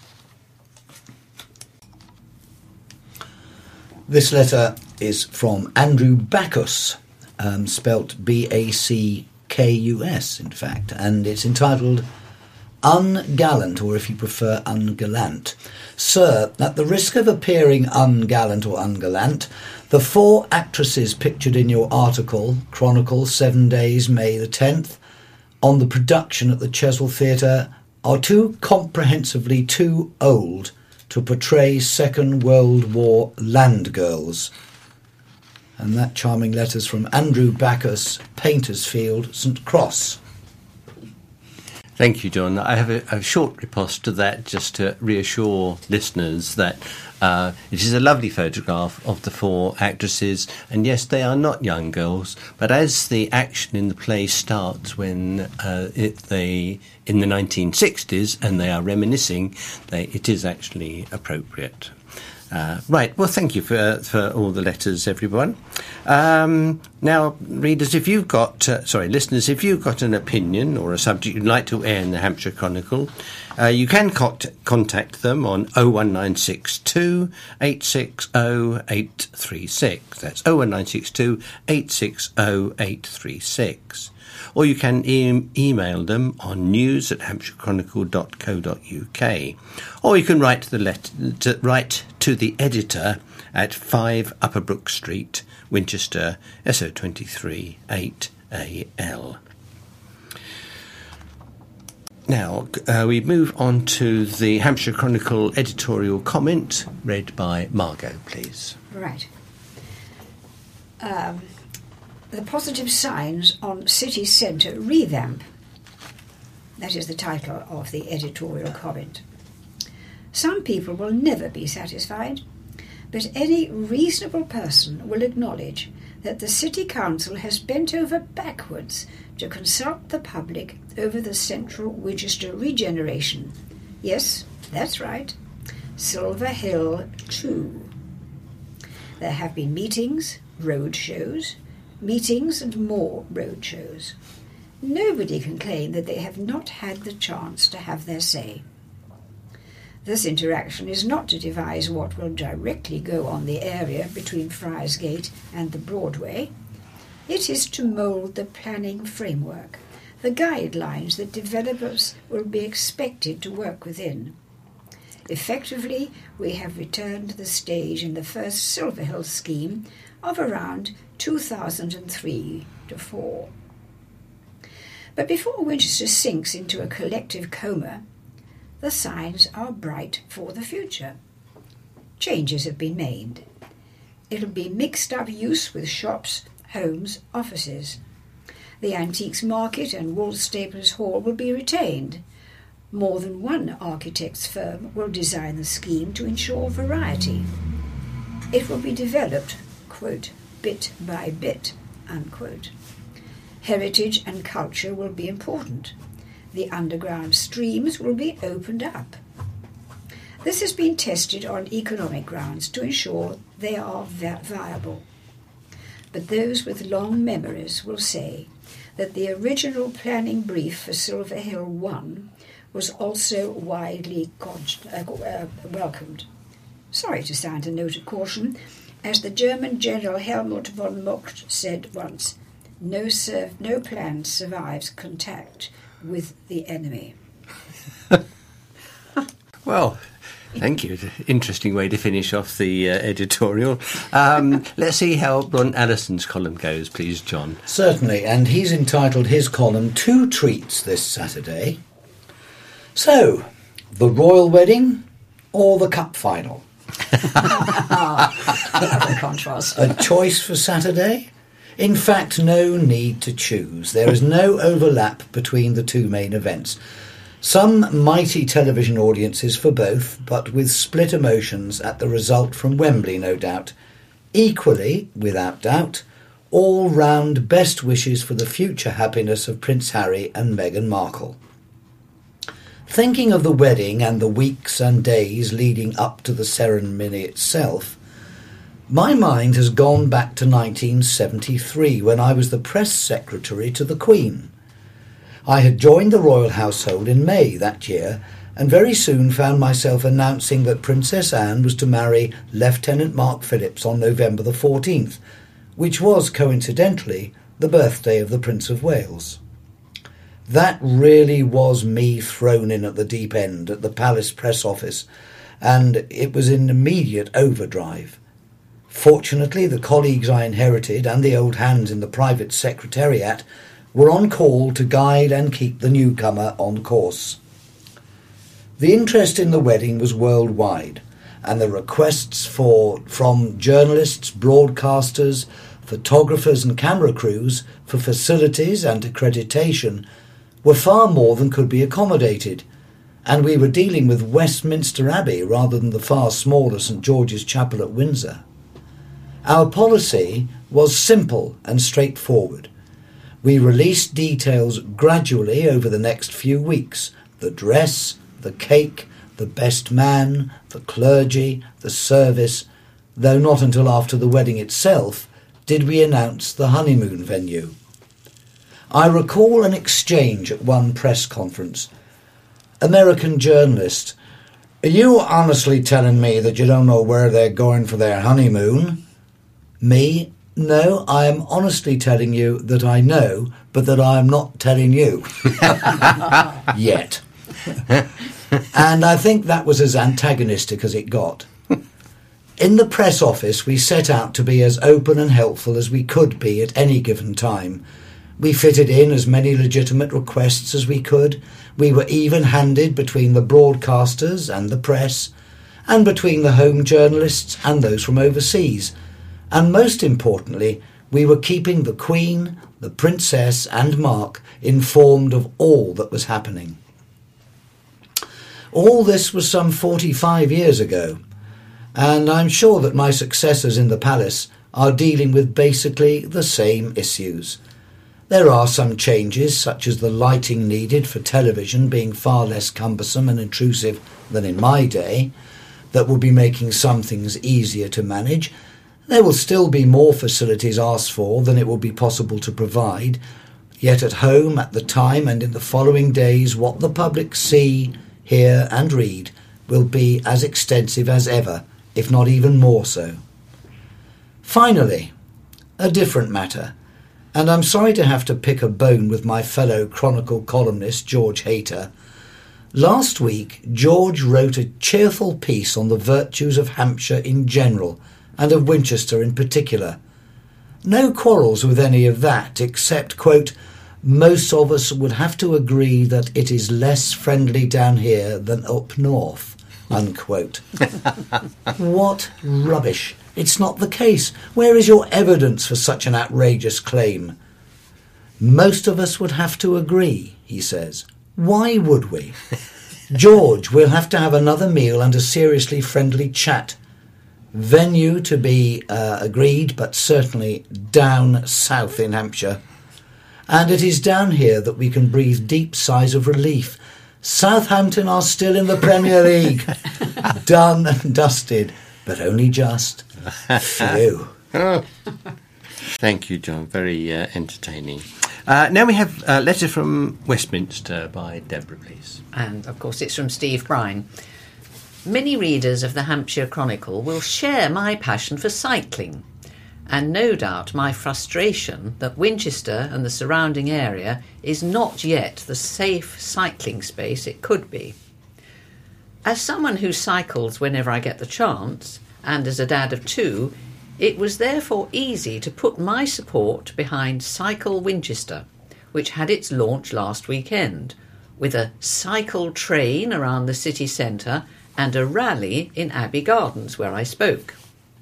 This letter is from Andrew Bacchus, spelt B-A-C-K-U-S, in fact, and it's entitled Ungallant, or if you prefer, Ungallant. Sir, at the risk of appearing ungallant or ungallant, the 4 actresses pictured in your article, Chronicle, 7 days, May the 10th, on the production at the Chesil Theatre are too comprehensively too old to portray Second World War land girls. And that charming letter's from Andrew Bacchus, Paintersfield, St Cross. Thank you, John. I have a short riposte to that just to reassure listeners that it is a lovely photograph of the four actresses, and yes, they are not young girls, but as the action in the play starts when in the 1960s and they are reminiscing, it is actually appropriate. Right, well, thank you for all the letters, everyone. Now, readers, if you've got, listeners, if you've got an opinion or a subject you'd like to air in the Hampshire Chronicle, you can contact them on 01962 860 836. That's 01962 860 836. Or you can email them on news@hampshirechronicle.co.uk. Or you can write to the editor at 5 Upper Brook Street, Winchester, SO23 8AL. Now, we move on to the Hampshire Chronicle editorial comment, read by Margot, please. Right. The positive signs on city centre revamp. That is the title of the editorial comment. Some people will never be satisfied, but any reasonable person will acknowledge that the City Council has bent over backwards to consult the public over the central Winchester regeneration. Yes, that's right, Silver Hill 2. There have been meetings, road shows, meetings and more road shows. Nobody can claim that they have not had the chance to have their say. This interaction is not to devise what will directly go on the area between Friars Gate and the Broadway. It is to mould the planning framework, the guidelines that developers will be expected to work within. Effectively, we have returned to the stage in the first Silver Hill scheme of around 2003 to 4. But before Winchester sinks into a collective coma, the signs are bright for the future. Changes have been made. It'll be mixed up use with shops, homes, offices. The Antiques Market and Woolstaples Hall will be retained. More than one architect's firm will design the scheme to ensure variety. It will be developed, quote, bit by bit, unquote. Heritage and culture will be important. The underground streams will be opened up. This has been tested on economic grounds to ensure they are viable. But those with long memories will say that the original planning brief for Silver Hill 1 was also widely welcomed. Sorry to sound a note of caution, as the German General Helmut von Moltke said once, no plan survives contact with the enemy. Well, thank you. Interesting way to finish off the editorial. Let's see how Ron Allison's column goes, please, John. Certainly, and he's entitled his column Two Treats This Saturday. So, the royal wedding or the cup final? Another contrast. A choice for Saturday? In fact, no need to choose. There is no overlap between the two main events. Some mighty television audiences for both, but with split emotions at the result from Wembley, no doubt. Equally, without doubt, all-round best wishes for the future happiness of Prince Harry and Meghan Markle. Thinking of the wedding and the weeks and days leading up to the ceremony itself, my mind has gone back to 1973 when I was the press secretary to the Queen. I had joined the royal household in May that year and very soon found myself announcing that Princess Anne was to marry Lieutenant Mark Phillips on November the 14th, which was, coincidentally, the birthday of the Prince of Wales. That really was me thrown in at the deep end at the Palace press office, and it was in immediate overdrive. Fortunately, the colleagues I inherited and the old hands in the private secretariat were on call to guide and keep the newcomer on course. The interest in the wedding was worldwide, and the requests from journalists, broadcasters, photographers and camera crews for facilities and accreditation were far more than could be accommodated, and we were dealing with Westminster Abbey rather than the far smaller St George's Chapel at Windsor. Our policy was simple and straightforward. We released details gradually over the next few weeks: the dress, the cake, the best man, the clergy, the service, though not until after the wedding itself did we announce the honeymoon venue. I recall an exchange at one press conference. American journalist: "Are you honestly telling me that you don't know where they're going for their honeymoon?" Me: "No, I am honestly telling you that I know, but that I am not telling you." Yet. And I think that was as antagonistic as it got. In the press office, we set out to be as open and helpful as we could be at any given time. We fitted in as many legitimate requests as we could. We were even-handed between the broadcasters and the press, and between the home journalists and those from overseas. And most importantly, we were keeping the Queen, the Princess and Mark informed of all that was happening. All this was some 45 years ago, and I'm sure that my successors in the palace are dealing with basically the same issues. There are some changes, such as the lighting needed for television being far less cumbersome and intrusive than in my day, that will be making some things easier to manage. There will still be more facilities asked for than it will be possible to provide, yet at home, at the time and in the following days, what the public see, hear and read will be as extensive as ever, if not even more so. Finally, a different matter, and I'm sorry to have to pick a bone with my fellow Chronicle columnist George Hayter. Last week, George wrote a cheerful piece on the virtues of Hampshire in general, and of Winchester in particular. No quarrels with any of that, except, quote, "Most of us would have to agree that it is less friendly down here than up north," unquote. What rubbish! It's not the case. Where is your evidence for such an outrageous claim? Most of us would have to agree, he says. Why would we? George, we'll have to have another meal and a seriously friendly chat. Venue to be agreed, but certainly down south in Hampshire. And it is down here that we can breathe deep sighs of relief. Southampton are still in the Premier League. Done and dusted, but only just. Phew. Thank you, John. Very entertaining. Now we have a letter from Westminster by Deborah, please. And, of course, it's from Steve Brine. Many readers of the Hampshire Chronicle will share my passion for cycling, and no doubt my frustration that Winchester and the surrounding area is not yet the safe cycling space it could be. As someone who cycles whenever I get the chance, and as a dad of two, it was therefore easy to put my support behind Cycle Winchester, which had its launch last weekend, with a cycle train around the city centre and a rally in Abbey Gardens where I spoke.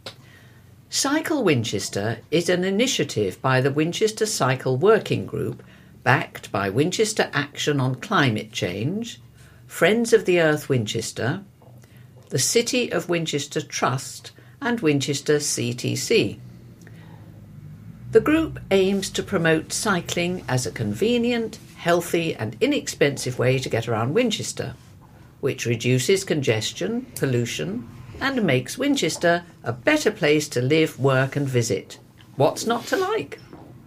Cycle Winchester is an initiative by the Winchester Cycle Working Group, backed by Winchester Action on Climate Change, Friends of the Earth Winchester, the City of Winchester Trust and Winchester CTC. The group aims to promote cycling as a convenient, healthy and inexpensive way to get around Winchester, which reduces congestion, pollution and makes Winchester a better place to live, work and visit. What's not to like?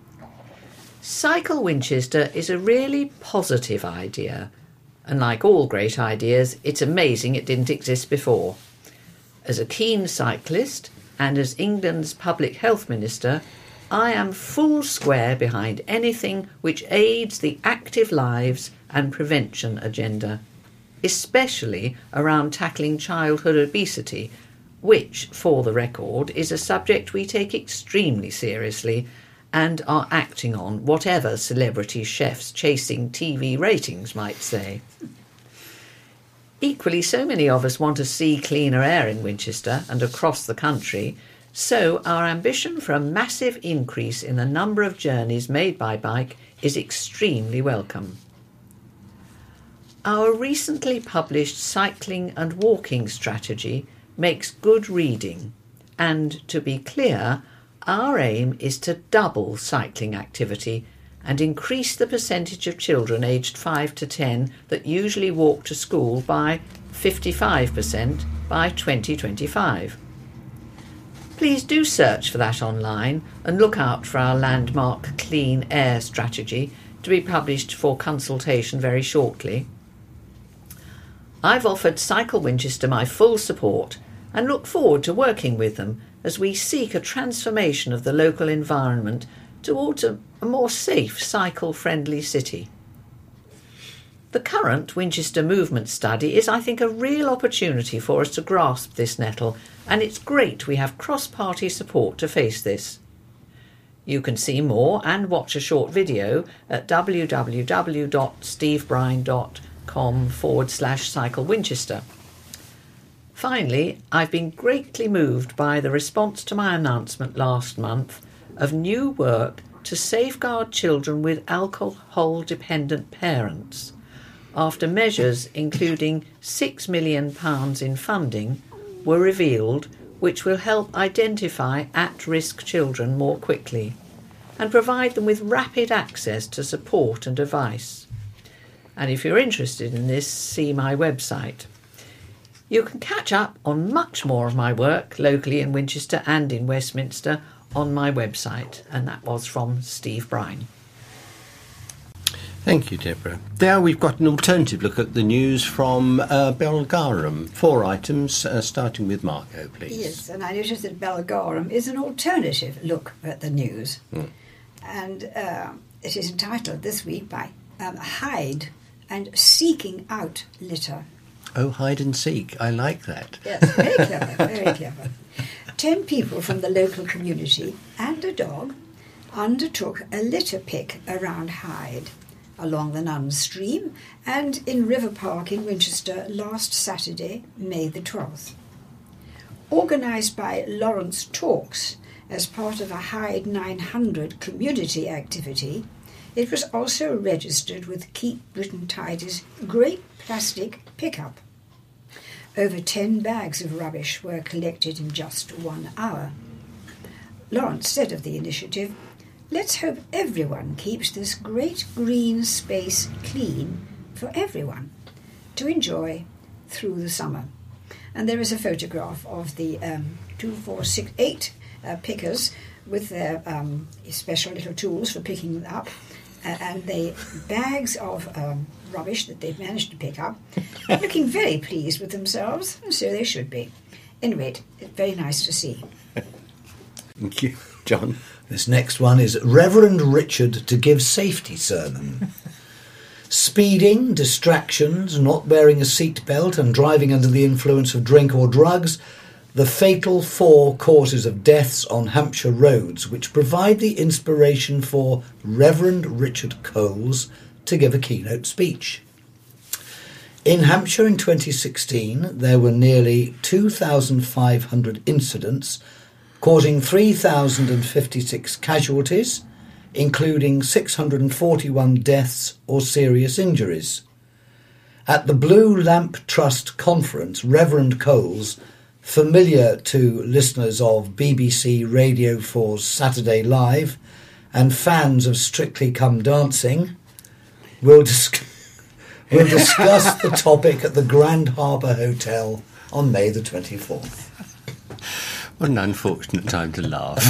Cycle Winchester is a really positive idea, and like all great ideas, it's amazing it didn't exist before. As a keen cyclist and as England's Public Health Minister, I am full square behind anything which aids the active lives and prevention agenda, especially around tackling childhood obesity, which, for the record, is a subject we take extremely seriously and are acting on, whatever celebrity chefs chasing TV ratings might say. Equally, so many of us want to see cleaner air in Winchester and across the country, so our ambition for a massive increase in the number of journeys made by bike is extremely welcome. Our recently published cycling and walking strategy makes good reading, and to be clear, our aim is to double cycling activity and increase the percentage of children aged 5 to 10 that usually walk to school by 55% by 2025. Please do search for that online and look out for our landmark Clean Air strategy to be published for consultation very shortly. I've offered Cycle Winchester my full support and look forward to working with them as we seek a transformation of the local environment towards a more safe, cycle-friendly city. The current Winchester Movement Study is, I think, a real opportunity for us to grasp this nettle, and it's great we have cross-party support to face this. You can see more and watch a short video at www.stevebrine.com/cyclewinchester. Finally, I've been greatly moved by the response to my announcement last month of new work to safeguard children with alcohol-dependent parents, after measures including £6 million in funding were revealed, which will help identify at-risk children more quickly and provide them with rapid access to support and advice. And if you're interested in this, see my website. You can catch up on much more of my work locally in Winchester and in Westminster on my website, and that was from Steve Brine. Thank you, Deborah. Now we've got an alternative look at the news from Belgarum. 4 items, starting with Margot, please. Yes, and I noticed that Belgarum is an alternative look at the news. And it is entitled this week by Hide and Seeking Out Litter. Oh, hide and seek. I like that. Yes, very clever, very clever. 10 people from the local community and a dog undertook a litter pick around Hyde, along the Nunn Stream and in River Park in Winchester last Saturday, May the 12th. Organised by Lawrence Talks as part of a Hyde 900 community activity, it was also registered with Keep Britain Tidy's Great Plastic Pickup. Over 10 bags of rubbish were collected in just 1 hour. Lawrence said of the initiative, "Let's hope everyone keeps this great green space clean for everyone to enjoy through the summer." And there is a photograph of the 2, 4, 6, 8 pickers with their special little tools for picking them up, and the bags of rubbish that they've managed to pick up, looking very pleased with themselves, and so they should be. Anyway, it's very nice to see. Thank you. John? This next one is Reverend Richard to give safety sermon. Speeding, distractions, not wearing a seatbelt and driving under the influence of drink or drugs, the fatal 4 causes of deaths on Hampshire roads, which provide the inspiration for Reverend Richard Coles to give a keynote speech. In Hampshire in 2016, there were nearly 2,500 incidents, causing 3,056 casualties, including 641 deaths or serious injuries. At the Blue Lamp Trust conference, Reverend Coles, familiar to listeners of BBC Radio 4's Saturday Live and fans of Strictly Come Dancing, will discuss the topic at the Grand Harbour Hotel on May the 24th. What an unfortunate time to laugh.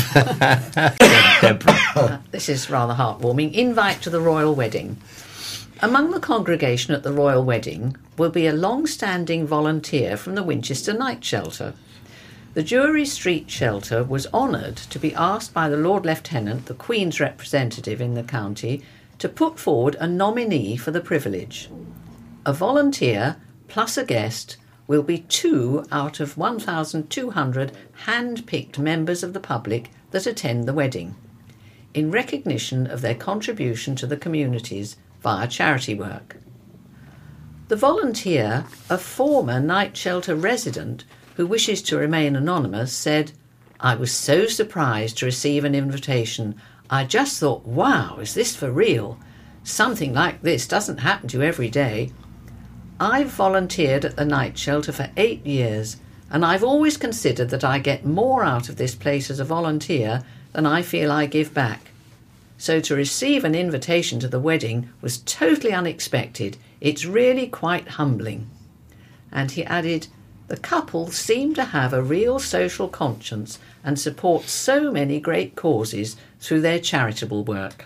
Deborah. This is rather heartwarming. Invite to the royal wedding. Among the congregation at the royal wedding will be a long-standing volunteer from the Winchester Night Shelter. The Drury Street Shelter was honoured to be asked by the Lord Lieutenant, the Queen's representative in the county, to put forward a nominee for the privilege. A volunteer plus a guest will be 2 out of 1,200 hand-picked members of the public that attend the wedding, in recognition of their contribution to the communities via charity work. The volunteer, a former night shelter resident who wishes to remain anonymous, said, "I was so surprised to receive an invitation. I just thought, wow, is this for real? Something like this doesn't happen to you every day. I've volunteered at the night shelter for 8 years, and I've always considered that I get more out of this place as a volunteer than I feel I give back. So to receive an invitation to the wedding was totally unexpected. It's really quite humbling." And he added, "The couple seem to have a real social conscience and support so many great causes through their charitable work."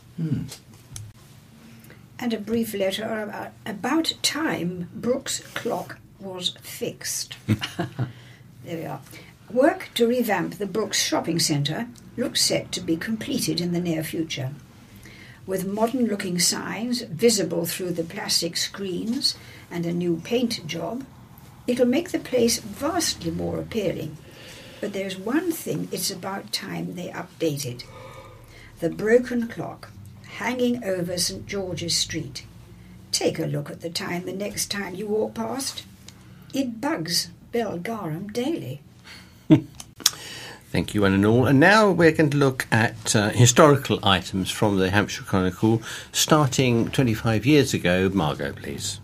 And a brief letter about time Brooks' clock was fixed. There we are. Work to revamp the Brooks shopping centre looks set to be completed in the near future. With modern-looking signs visible through the plastic screens and a new paint job, it'll make the place vastly more appealing. But there's one thing it's about time they updated. The broken clock hanging over St George's Street. Take a look at the time the next time you walk past. It bugs Belgarum daily. Thank you, one and all. And now we're going to look at historical items from the Hampshire Chronicle, starting 25 years ago. Margot, please.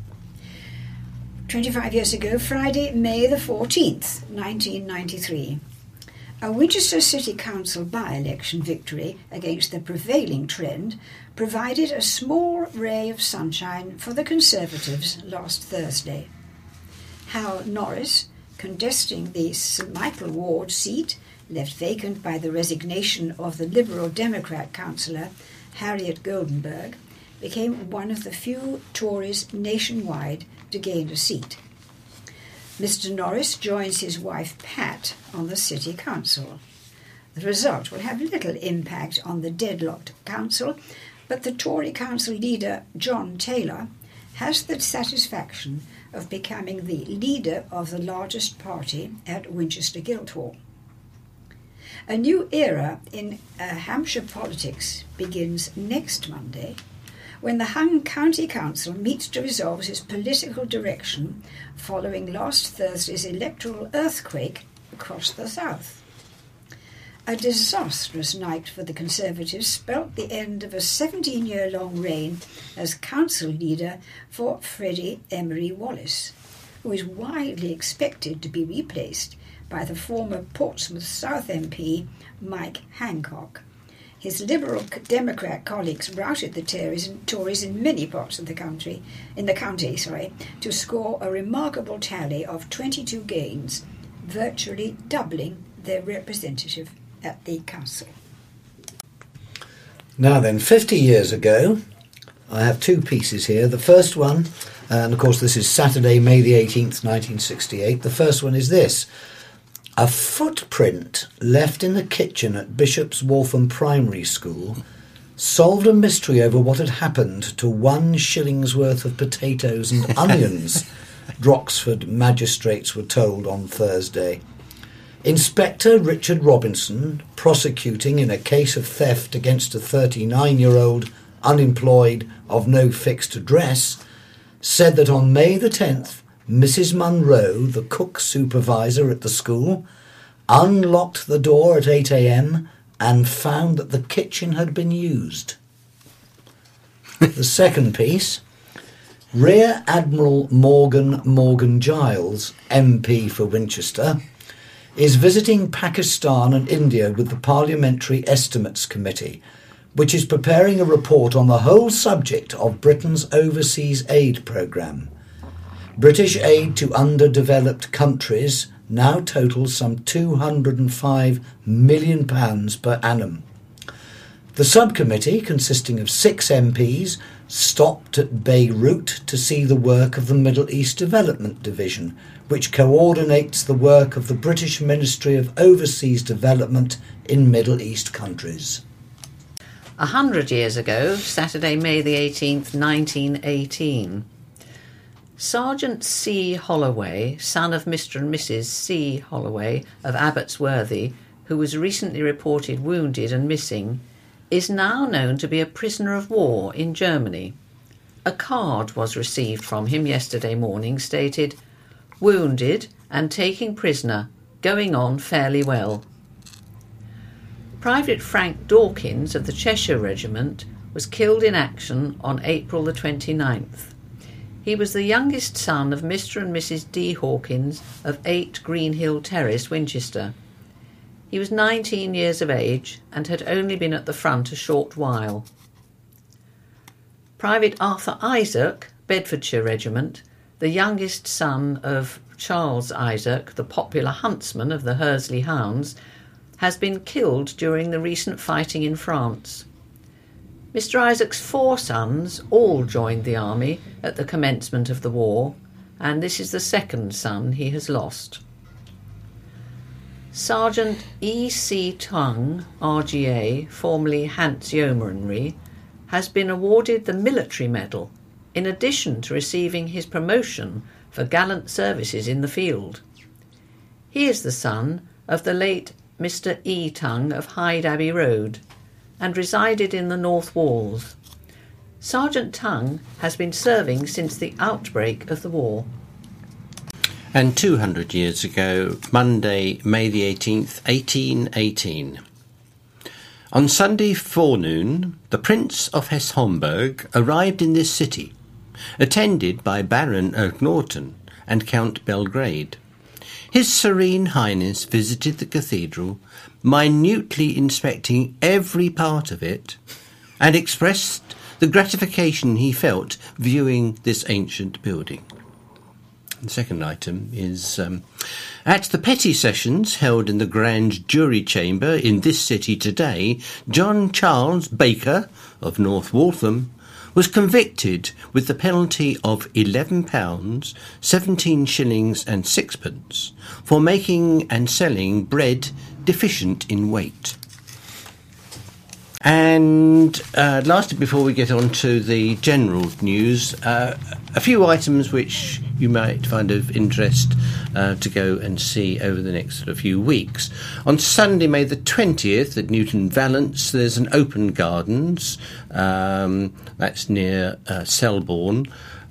25 years ago, Friday, May the 14th, 1993. A Winchester City Council by-election victory against the prevailing trend provided a small ray of sunshine for the Conservatives last Thursday. Hal Norris, contesting the St Michael Ward seat, left vacant by the resignation of the Liberal Democrat councillor Harriet Goldenberg, became one of the few Tories nationwide to gain a seat. Mr Norris joins his wife Pat on the City Council. The result will have little impact on the deadlocked council, but the Tory council leader John Taylor has the satisfaction of becoming the leader of the largest party at Winchester Guildhall. A new era in Hampshire politics begins next Monday, when the Hung County Council meets to resolve its political direction following last Thursday's electoral earthquake across the south. A disastrous night for the Conservatives spelt the end of a 17-year-long reign as council leader for Freddie Emery Wallace, who is widely expected to be replaced by the former Portsmouth South MP Mike Hancock. His Liberal Democrat colleagues routed the Tories in many parts of the county, to score a remarkable tally of 22 gains, virtually doubling their representative at the council. Now then, 50 years ago, I have two pieces here. The first one, and of course this is Saturday, May the 18th, 1968. The first one is this. A footprint left in the kitchen at Bishop's Waltham Primary School solved a mystery over what had happened to 1 shilling's worth of potatoes and onions, Droxford magistrates were told on Thursday. Inspector Richard Robinson, prosecuting in a case of theft against a 39-year-old unemployed of no fixed address, said that on May the 10th, Mrs. Munro, the cook supervisor at the school, unlocked the door at 8 a.m. and found that the kitchen had been used. The second piece, Rear Admiral Morgan Giles, MP for Winchester, is visiting Pakistan and India with the Parliamentary Estimates Committee, which is preparing a report on the whole subject of Britain's overseas aid programme. British aid to underdeveloped countries now totals some £205 million per annum. The subcommittee, consisting of 6 MPs, stopped at Beirut to see the work of the Middle East Development Division, which coordinates the work of the British Ministry of Overseas Development in Middle East countries. 100 years ago, Saturday, May the 18th, 1918. Sergeant C. Holloway, son of Mr. and Mrs. C. Holloway of Abbots Worthy, who was recently reported wounded and missing, is now known to be a prisoner of war in Germany. A card was received from him yesterday morning stated, "Wounded and taking prisoner, going on fairly well." Private Frank Dawkins of the Cheshire Regiment was killed in action on April the 29th. He was the youngest son of Mr. and Mrs. D. Hawkins of 8 Greenhill Terrace, Winchester. He was 19 years of age and had only been at the front a short while. Private Arthur Isaac, Bedfordshire Regiment, the youngest son of Charles Isaac, the popular huntsman of the Hursley Hounds, has been killed during the recent fighting in France. Mr. Isaac's 4 sons all joined the army at the commencement of the war, and this is the second son he has lost. Sergeant E.C. Tung, RGA, formerly Hants Yeomanry, has been awarded the Military Medal, in addition to receiving his promotion for gallant services in the field. He is the son of the late Mr. E. Tung of Hyde Abbey Road, and resided in the North Walls. Sergeant Tung has been serving since the outbreak of the war. And 200 years ago, Monday, May the 18th, 1818. On Sunday forenoon, the Prince of Hesse-Homburg arrived in this city, attended by Baron of Norton and Count Belgrade. His Serene Highness visited the cathedral, minutely inspecting every part of it, and expressed the gratification he felt viewing this ancient building. The second item is, at the petty sessions held in the Grand Jury Chamber in this city today, John Charles Baker of North Waltham was convicted with the penalty of £11, 17 shillings and 6pence for making and selling bread deficient in weight. And lastly, before we get on to the general news, a few items which you might find of interest to go and see over the next few weeks. On Sunday, May the 20th, at Newton Valence, there's an open gardens. That's near Selborne.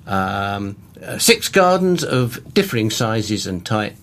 6 gardens of differing sizes and types.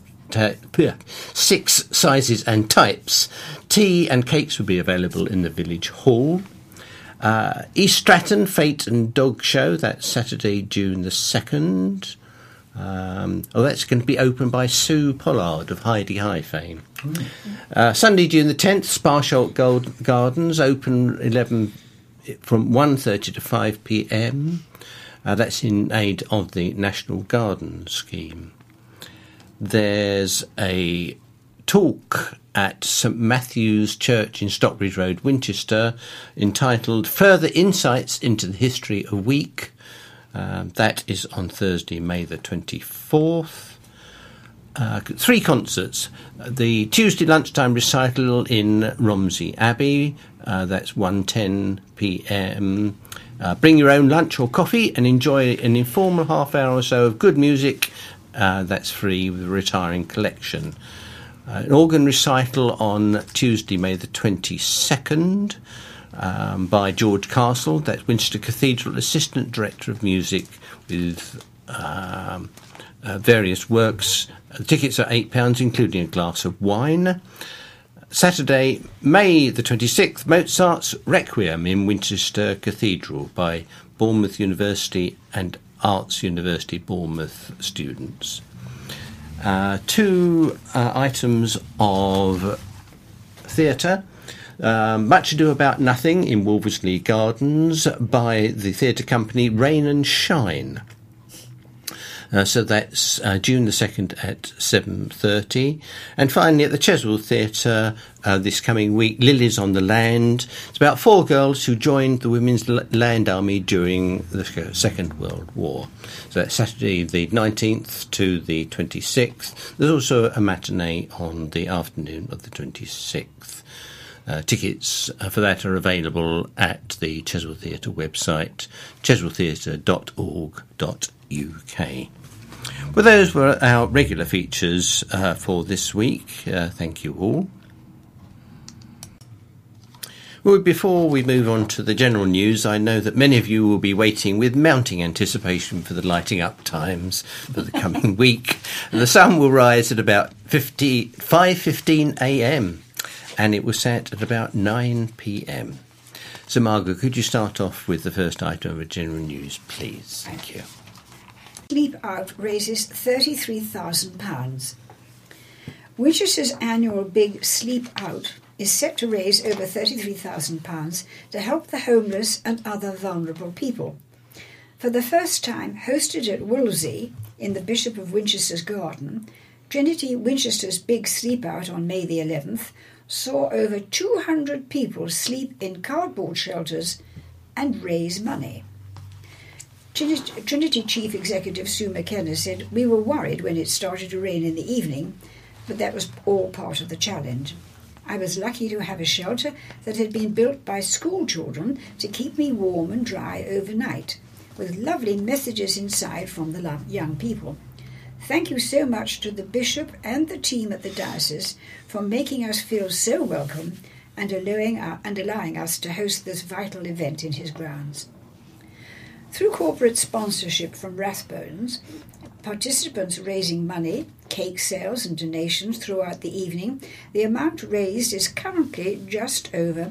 6 sizes and types. Tea and cakes will be available in the village hall. East Stratton Fate and Dog Show, that's Saturday, June the 2nd. That's going to be opened by Sue Pollard of Heidi High fame. Sunday, June the 10th, Sparsholt Gardens, open from 1:30 to 5 p.m. That's in aid of the National Garden Scheme. There's a talk at St Matthew's Church in Stockbridge Road, Winchester, entitled Further Insights into the History of Week. That is on Thursday, May the 24th. 3 concerts. The Tuesday lunchtime recital in Romsey Abbey. That's 1:10 p.m. Bring your own lunch or coffee and enjoy an informal half hour or so of good music. That's free with a retiring collection. An organ recital on Tuesday, May the 22nd, by George Castle, that's Winchester Cathedral Assistant Director of Music, with various works. The tickets are £8, including a glass of wine. Saturday, May the 26th, Mozart's Requiem in Winchester Cathedral by Bournemouth University and Arts University Bournemouth students. 2 items of theatre. Much Ado About Nothing in Wolversley Gardens by the theatre company Rain and Shine. So that's June the 2nd at 7:30. And finally at the Cheswell Theatre this coming week, Lilies on the Land. It's about 4 girls who joined the Women's Land Army during the Second World War. So that's Saturday the 19th to the 26th. There's also a matinee on the afternoon of the 26th. Tickets for that are available at the Cheswell Theatre website, cheswelltheatre.org.uk. Well, those were our regular features for this week. Thank you all. Well, before we move on to the general news, I know that many of you will be waiting with mounting anticipation for the lighting up times for the coming week. The sun will rise at about 5:15 a.m. and it will set at about 9 p.m. So, Margaret, could you start off with the first item of general news, please? Thank you. Sleep Out raises £33,000. Winchester's annual Big Sleep Out is set to raise over £33,000 to help the homeless and other vulnerable people. For the first time, hosted at Wolsey in the Bishop of Winchester's garden, Trinity Winchester's Big Sleep Out on May the 11th saw over 200 people sleep in cardboard shelters and raise money. Trinity Chief Executive Sue McKenna said, "We were worried when it started to rain in the evening, but that was all part of the challenge. I was lucky to have a shelter that had been built by school children to keep me warm and dry overnight, with lovely messages inside from the young people. Thank you so much to the Bishop and the team at the diocese for making us feel so welcome and allowing us to host this vital event in his grounds." Through corporate sponsorship from Rathbones, participants raising money, cake sales and donations throughout the evening, the amount raised is currently just over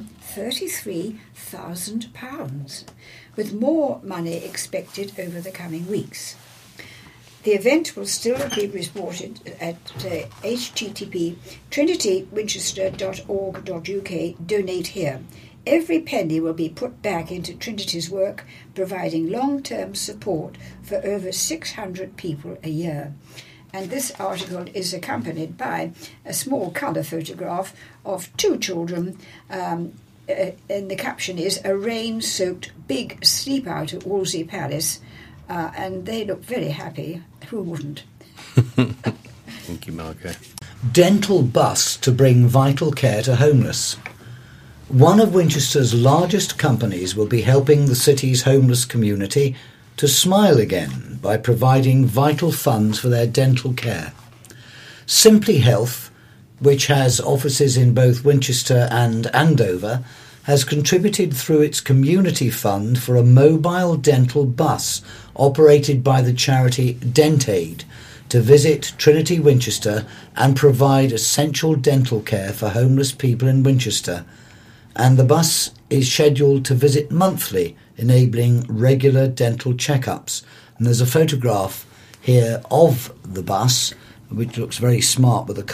£33,000, with more money expected over the coming weeks. The event will still be reported at http trinitywinchester.org.uk donate here. Every penny will be put back into Trinity's work, providing long-term support for over 600 people a year. And this article is accompanied by a small colour photograph of two children, and the caption is "A rain-soaked big sleep out at Wolsey Palace," and they look very happy. Who wouldn't? Thank you, Margaret. Dental bus to bring vital care to homeless. One of Winchester's largest companies will be helping the city's homeless community to smile again by providing vital funds for their dental care. Simply Health, which has offices in both Winchester and Andover, has contributed through its community fund for a mobile dental bus operated by the charity DentAid to visit Trinity Winchester and provide essential dental care for homeless people in Winchester. And the bus is scheduled to visit monthly, enabling regular dental checkups. And there's a photograph here of the bus, which looks very smart, with a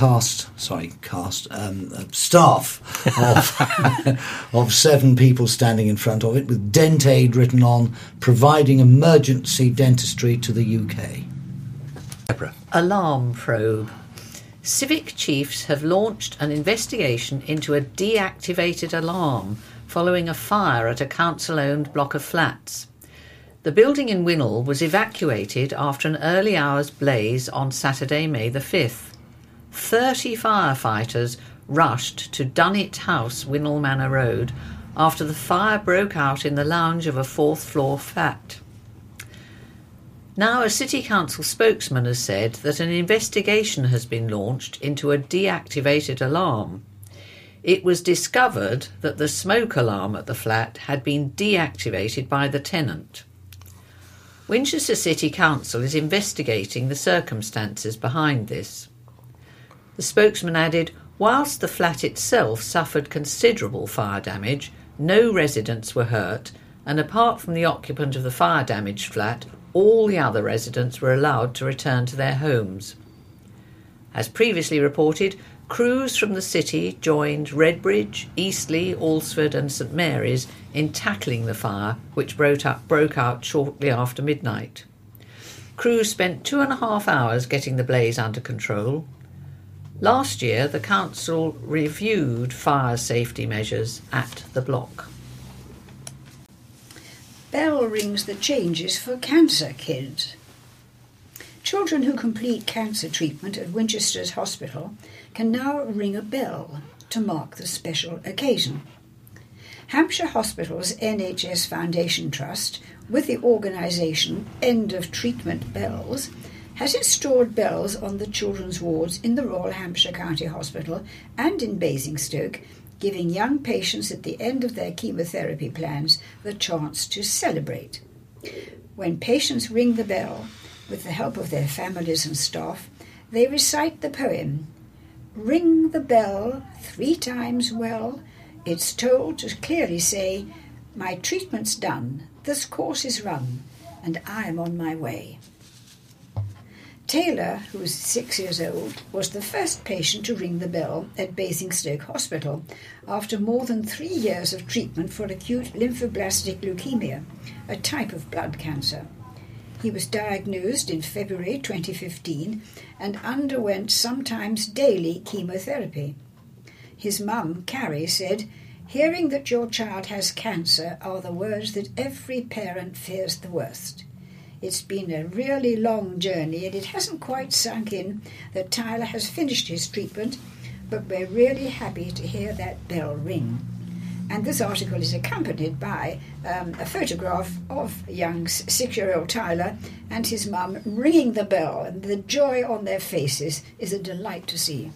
staff of 7 people standing in front of it, with DentAid written on, providing emergency dentistry to the UK. Deborah. Alarm probe. Civic chiefs have launched an investigation into a deactivated alarm following a fire at a council-owned block of flats. The building in Winnall was evacuated after an early hours blaze on Saturday, May the 5th. 30 firefighters rushed to Dunnet House, Winnall Manor Road, after the fire broke out in the lounge of a 4th-floor flat. Now, a City Council spokesman has said that an investigation has been launched into a deactivated alarm. It was discovered that the smoke alarm at the flat had been deactivated by the tenant. Winchester City Council is investigating the circumstances behind this. The spokesman added, whilst the flat itself suffered considerable fire damage, no residents were hurt, and apart from the occupant of the fire-damaged flat, all the other residents were allowed to return to their homes. As previously reported, crews from the city joined Redbridge, Eastleigh, Alresford and St Mary's in tackling the fire, which broke out shortly after midnight. Crews spent 2.5 hours getting the blaze under control. Last year, the council reviewed fire safety measures at the block. Bell rings the changes for cancer kids. Children who complete cancer treatment at Winchester's Hospital can now ring a bell to mark the special occasion. Hampshire Hospitals NHS Foundation Trust, with the organisation End of Treatment Bells, has installed bells on the children's wards in the Royal Hampshire County Hospital and in Basingstoke giving young patients at the end of their chemotherapy plans the chance to celebrate. When patients ring the bell, with the help of their families and staff, they recite the poem, "Ring the bell 3 times well." It's told to clearly say, "My treatment's done, this course is run, and I am on my way." Taylor, who was 6 years old, was the first patient to ring the bell at Basingstoke Hospital after more than 3 years of treatment for acute lymphoblastic leukemia, a type of blood cancer. He was diagnosed in February 2015 and underwent sometimes daily chemotherapy. His mum, Carrie, said, "Hearing that your child has cancer are the words that every parent fears the worst. It's been a really long journey and it hasn't quite sunk in that Tyler has finished his treatment, but we're really happy to hear that bell ring." And this article is accompanied by a photograph of young 6-year-old Tyler and his mum ringing the bell, and the joy on their faces is a delight to see.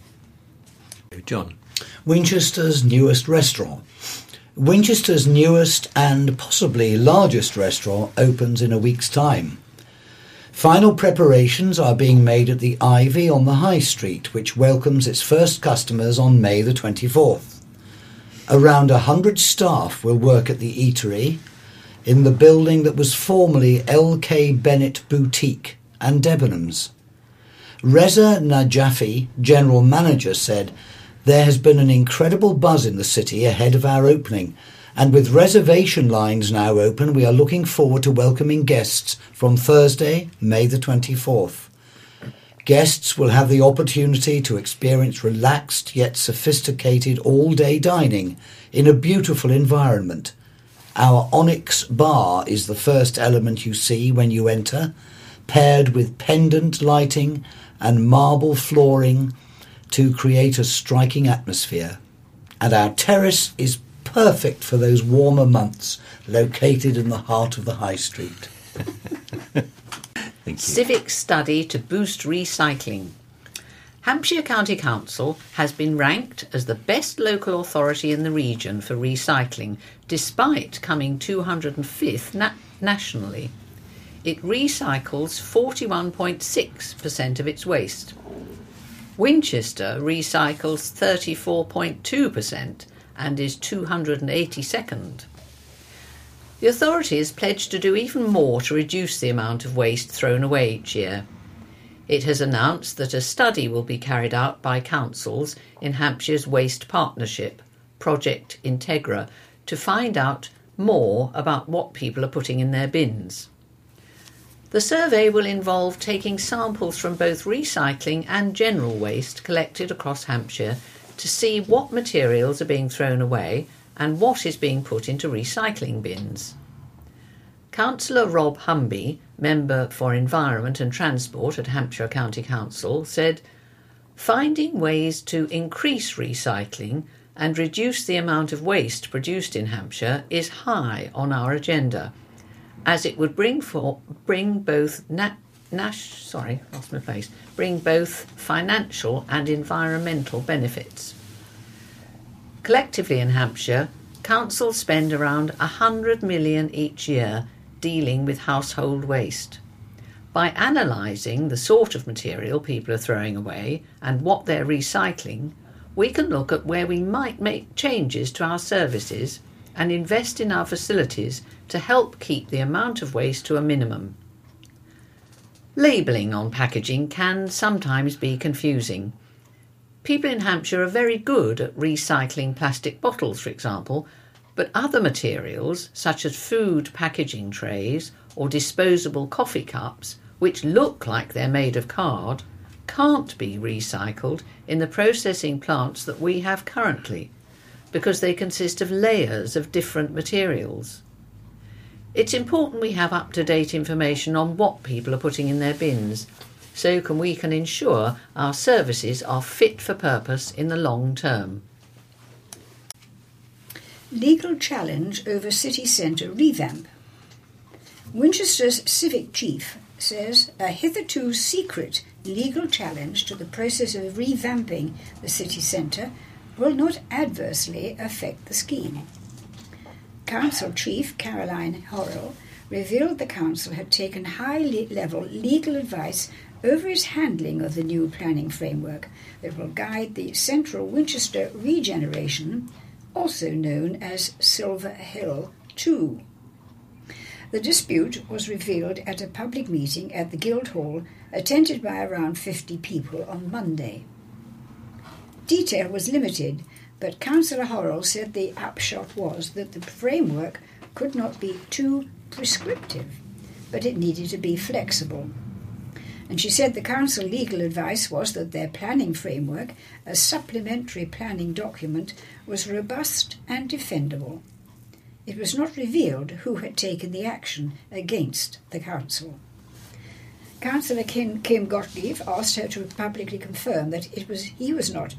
John. Winchester's newest restaurant. Winchester's newest and possibly largest restaurant opens in a week's time. Final preparations are being made at the Ivy on the High Street, which welcomes its first customers on May the 24th. Around 100 staff will work at the eatery in the building that was formerly L.K. Bennett Boutique and Debenhams. Reza Najafi, general manager, said, "There has been an incredible buzz in the city ahead of our opening, and with reservation lines now open, we are looking forward to welcoming guests from Thursday, May the 24th. Guests will have the opportunity to experience relaxed yet sophisticated all-day dining in a beautiful environment. Our Onyx bar is the first element you see when you enter, paired with pendant lighting and marble flooring to create a striking atmosphere. And our terrace is perfect for those warmer months, located in the heart of the High Street." Thank you. Civic study to boost recycling. Hampshire County Council has been ranked as the best local authority in the region for recycling, despite coming 205th nationally. It recycles 41.6% of its waste. Winchester recycles 34.2% and is 282nd. The authority has pledged to do even more to reduce the amount of waste thrown away each year. It has announced that a study will be carried out by councils in Hampshire's Waste Partnership, Project Integra, to find out more about what people are putting in their bins. The survey will involve taking samples from both recycling and general waste collected across Hampshire to see what materials are being thrown away and what is being put into recycling bins. Councillor Rob Humby, Member for Environment and Transport at Hampshire County Council, said, "Finding ways to increase recycling and reduce the amount of waste produced in Hampshire is high on our agenda, as it would bring both financial and environmental benefits." Collectively in Hampshire, councils spend around 100 million each year dealing with household waste. By analysing the sort of material people are throwing away and what they're recycling, we can look at where we might make changes to our services and invest in our facilities to help keep the amount of waste to a minimum. Labelling on packaging can sometimes be confusing. People in Hampshire are very good at recycling plastic bottles, for example, but other materials, such as food packaging trays or disposable coffee cups, which look like they're made of card, can't be recycled in the processing plants that we have currently, because they consist of layers of different materials. It's important we have up-to-date information on what people are putting in their bins, so we can ensure our services are fit for purpose in the long term. Legal challenge over city centre revamp. Winchester's civic chief says a hitherto secret legal challenge to the process of revamping the city centre will not adversely affect the scheme. Council Chief Caroline Horrell revealed the council had taken high-level legal advice over its handling of the new planning framework that will guide the Central Winchester regeneration, also known as Silver Hill 2. The dispute was revealed at a public meeting at the Guildhall, attended by around 50 people on Monday. Detail was limited, but Councillor Horrell said the upshot was that the framework could not be too prescriptive, but it needed to be flexible. And she said the council legal advice was that their planning framework, a supplementary planning document, was robust and defendable. It was not revealed who had taken the action against the council. Councillor Kim Gottlieb asked her to publicly confirm that he was not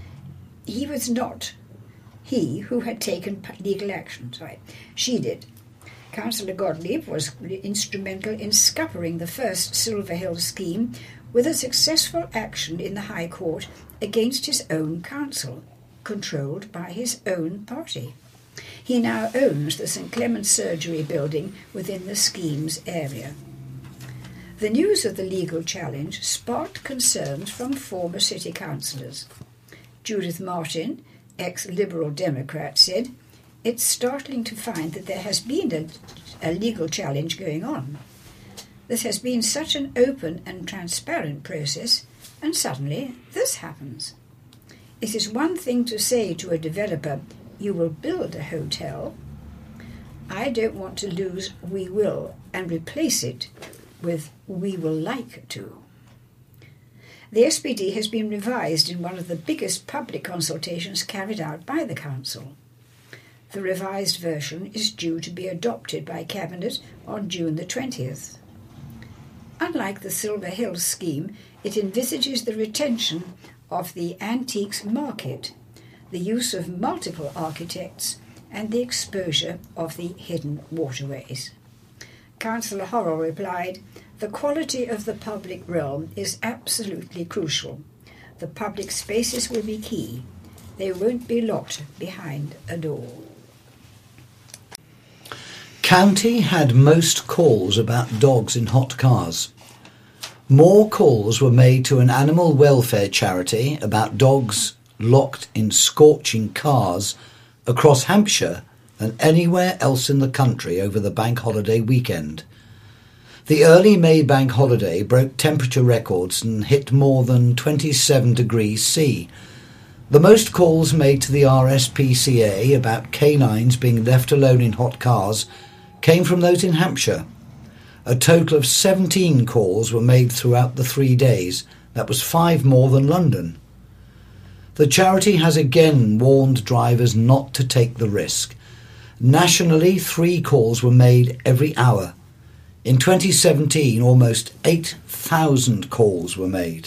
he who had taken legal action. She did. Councillor Gottlieb was instrumental in scuppering the first Silver Hill scheme with a successful action in the High Court against his own council, controlled by his own party. He now owns the St Clement's Surgery building within the scheme's area. The news of the legal challenge sparked concerns from former city councillors. Judith Martin, ex-Liberal Democrat, said, "It's startling to find that there has been a legal challenge going on. This has been such an open and transparent process, and suddenly this happens. It is one thing to say to a developer, 'You will build a hotel.' I don't want to lose 'we will' and replace it with 'we will like to.'" The SPD has been revised in one of the biggest public consultations carried out by the council. The revised version is due to be adopted by Cabinet on June the 20th. Unlike the Silver Hill scheme, it envisages the retention of the antiques market, the use of multiple architects, and the exposure of the hidden waterways. Councillor Horrell replied, "The quality of the public realm is absolutely crucial. The public spaces will be key. They won't be locked behind a door." County had most calls about dogs in hot cars. More calls were made to an animal welfare charity about dogs locked in scorching cars across Hampshire than anywhere else in the country over the bank holiday weekend. The early May bank holiday broke temperature records and hit more than 27 degrees C. The most calls made to the RSPCA about canines being left alone in hot cars came from those in Hampshire. A total of 17 calls were made throughout the 3 days. That was 5 more than London. The charity has again warned drivers not to take the risk. Nationally, 3 calls were made every hour. In 2017, almost 8,000 calls were made.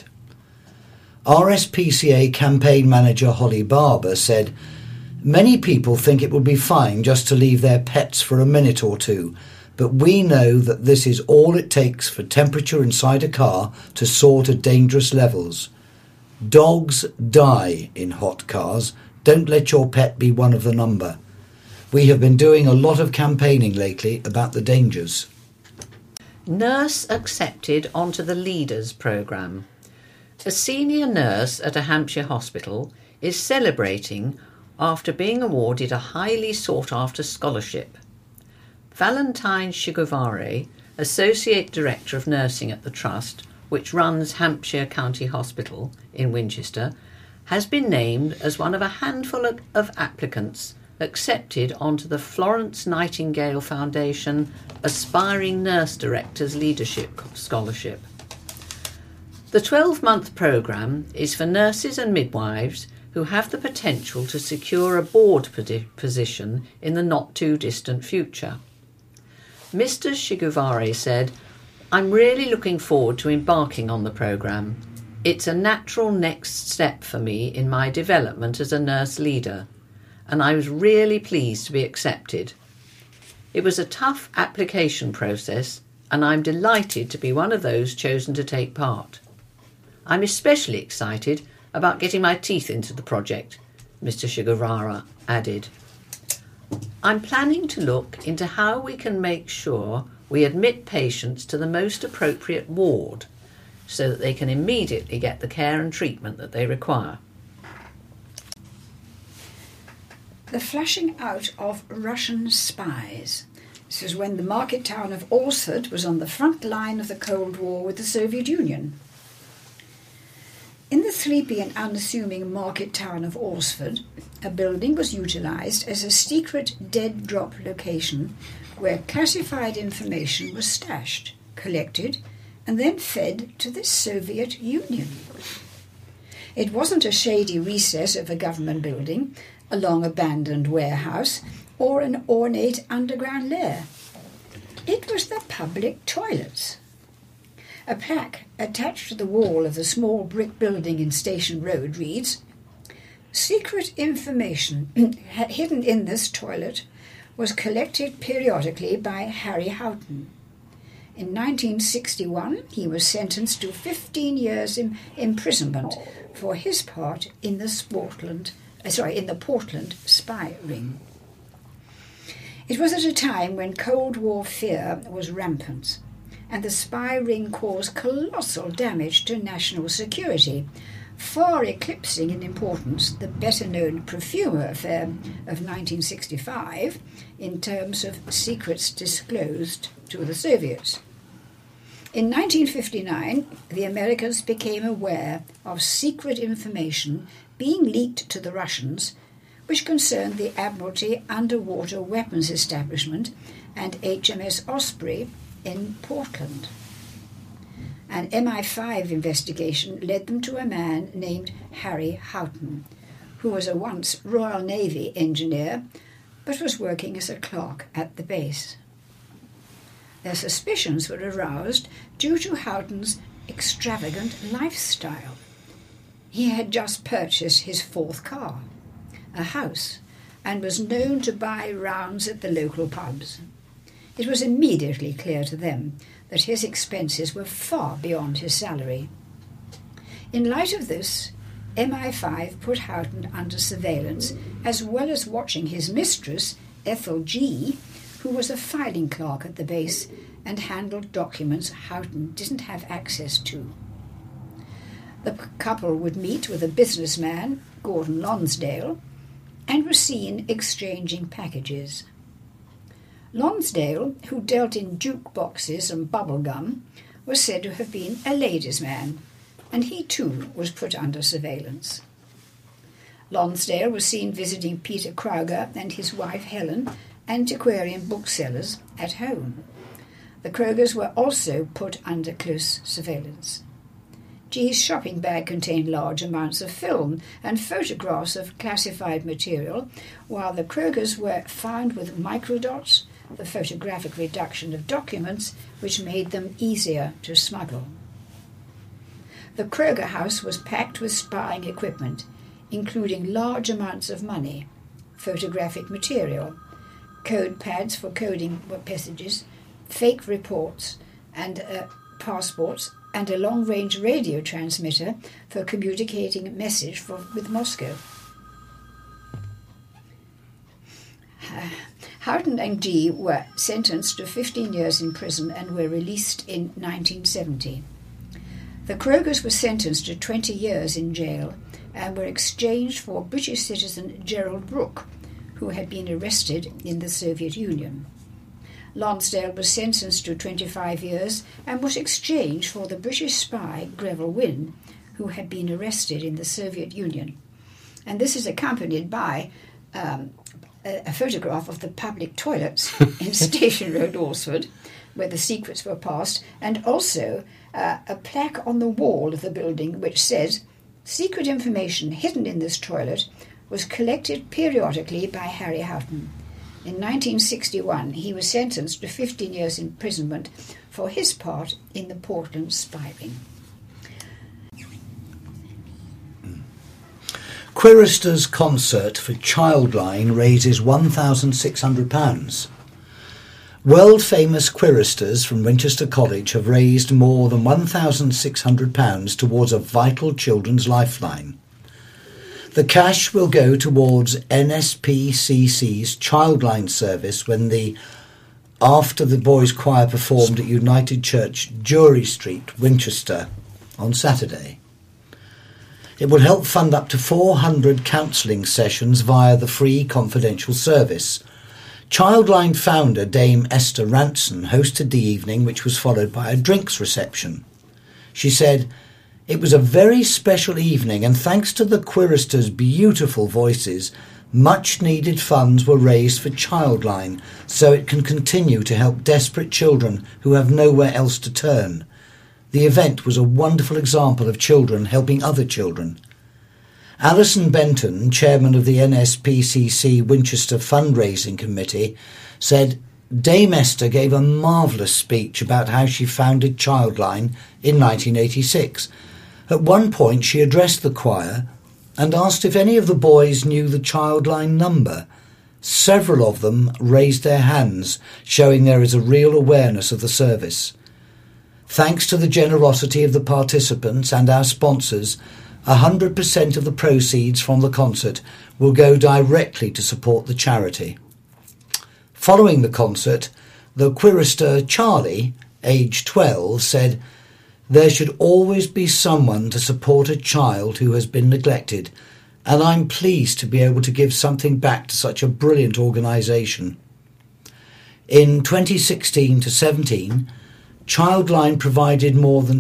RSPCA campaign manager Holly Barber said, "Many people think it would be fine just to leave their pets for a minute or two, but we know that this is all it takes for temperature inside a car to soar to dangerous levels. Dogs die in hot cars. Don't let your pet be one of the number. We have been doing a lot of campaigning lately about the dangers." Nurse accepted onto the Leaders programme. A senior nurse at a Hampshire hospital is celebrating after being awarded a highly sought-after scholarship. Valentine Shiguvare, Associate Director of Nursing at the Trust, which runs Hampshire County Hospital in Winchester, has been named as one of a handful of applicants accepted onto the Florence Nightingale Foundation Aspiring Nurse Directors Leadership Scholarship. The 12-month programme is for nurses and midwives who have the potential to secure a board position in the not-too-distant future. Mr. Shiguvare said, "I'm really looking forward to embarking on the programme. It's a natural next step for me in my development as a nurse leader, and I was really pleased to be accepted. It was a tough application process, and I'm delighted to be one of those chosen to take part. I'm especially excited about getting my teeth into the project, Mr. Shigarara added, "I'm planning to look into how we can make sure we admit patients to the most appropriate ward so that they can immediately get the care and treatment that they require." The flushing out of Russian spies. This was when the market town of Alsford was on the front line of the Cold War with the Soviet Union. In the sleepy and unassuming market town of Alsford, a building was utilised as a secret dead drop location where classified information was stashed, collected, and then fed to the Soviet Union. It wasn't a shady recess of a government building, a long-abandoned warehouse, or an ornate underground lair. It was the public toilets. A plaque attached to the wall of the small brick building in Station Road reads, "Secret information hidden in this toilet was collected periodically by Harry Houghton. In 1961, he was sentenced to 15 years imprisonment for his part in the Portland spy ring." It was at a time when Cold War fear was rampant, and the spy ring caused colossal damage to national security, far eclipsing in importance the better-known Profumer affair of 1965 in terms of secrets disclosed to the Soviets. In 1959, the Americans became aware of secret information being leaked to the Russians, which concerned the Admiralty Underwater Weapons Establishment and HMS Osprey in Portland. An MI5 investigation led them to a man named Harry Houghton, who was a once Royal Navy engineer but was working as a clerk at the base. Their suspicions were aroused due to Houghton's extravagant lifestyle. He had just purchased his fourth car, a house, and was known to buy rounds at the local pubs. It was immediately clear to them that his expenses were far beyond his salary. In light of this, MI5 put Houghton under surveillance, as well as watching his mistress, Ethel G., who was a filing clerk at the base and handled documents Houghton didn't have access to. The couple would meet with a businessman, Gordon Lonsdale, and were seen exchanging packages. Lonsdale, who dealt in jukeboxes and bubblegum, was said to have been a ladies' man, and he too was put under surveillance. Lonsdale was seen visiting Peter Krauger and his wife Helen, antiquarian booksellers, at home. The Kraugers were also put under close surveillance. G's shopping bag contained large amounts of film and photographs of classified material, while the Kraugers were found with microdots, the photographic reduction of documents, which made them easier to smuggle. The Krauger house was packed with spying equipment, including large amounts of money, photographic material, code pads for coding messages, fake reports, and passports, and a long-range radio transmitter for communicating a message with Moscow. Houghton and G were sentenced to 15 years in prison and were released in 1970. The Kraugers were sentenced to 20 years in jail and were exchanged for British citizen Gerald Brooke, who had been arrested in the Soviet Union. Lonsdale was sentenced to 25 years and was exchanged for the British spy Greville Wynne, who had been arrested in the Soviet Union. And this is accompanied by a photograph of the public toilets in Station Road, Alsford, where the secrets were passed, and also a plaque on the wall of the building which says, "Secret information hidden in this toilet was collected periodically by Harry Houghton. In 1961, he was sentenced to 15 years imprisonment for his part in the Portland spy ring." Quirister's concert for Childline raises £1,600. World-famous choristers from Winchester College have raised more than £1,600 towards a vital children's lifeline. The cash will go towards NSPCC's Childline service after the boys' choir performed at United Church, Jury Street, Winchester, on Saturday. It will help fund up to 400 counselling sessions via the free confidential service. Childline founder Dame Esther Ranson hosted the evening, which was followed by a drinks reception. She said, "It was a very special evening, and thanks to the choristers' beautiful voices, much needed funds were raised for Childline so it can continue to help desperate children who have nowhere else to turn. The event was a wonderful example of children helping other children." Alison Benton, chairman of the NSPCC Winchester Fundraising Committee, said, "Dame Esther gave a marvellous speech about how she founded Childline in 1986. At one point she addressed the choir and asked if any of the boys knew the Childline number. Several of them raised their hands, showing there is a real awareness of the service. Thanks to the generosity of the participants and our sponsors, 100% of the proceeds from the concert will go directly to support the charity." Following the concert, the chorister Charlie, aged 12, said, "There should always be someone to support a child who has been neglected, and I'm pleased to be able to give something back to such a brilliant organisation." In 2016 to 17, Childline provided more than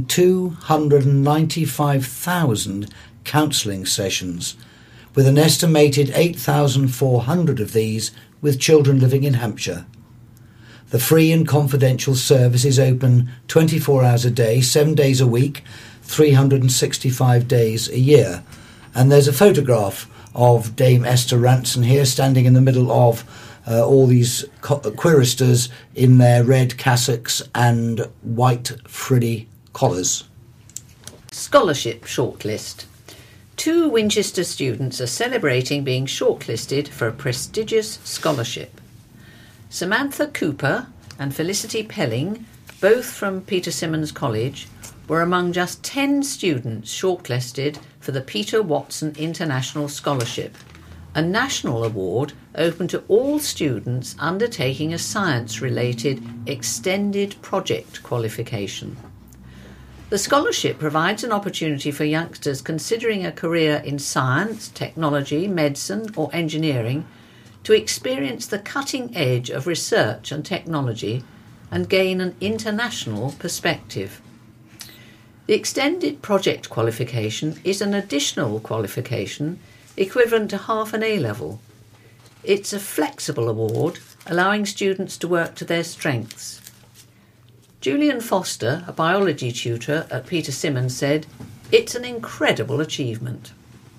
295,000 counselling sessions, with an estimated 8,400 of these with children living in Hampshire. The free and confidential service is open 24 hours a day, 7 days a week, 365 days a year. And there's a photograph of Dame Esther Ranson here, standing in the middle of all these choristers in their red cassocks and white frilly collars. Scholarship shortlist. 2 Winchester students are celebrating being shortlisted for a prestigious scholarship. Samantha Cooper and Felicity Pelling, both from Peter Symonds College, were among just 10 students shortlisted for the Peter Watson International Scholarship, a national award open to all students undertaking a science-related extended project qualification. The scholarship provides an opportunity for youngsters considering a career in science, technology, medicine or engineering to experience the cutting edge of research and technology and gain an international perspective. The extended project qualification is an additional qualification equivalent to half an A-level. It's a flexible award, allowing students to work to their strengths. Julian Foster, a biology tutor at Peter Symonds, said, "It's an incredible achievement."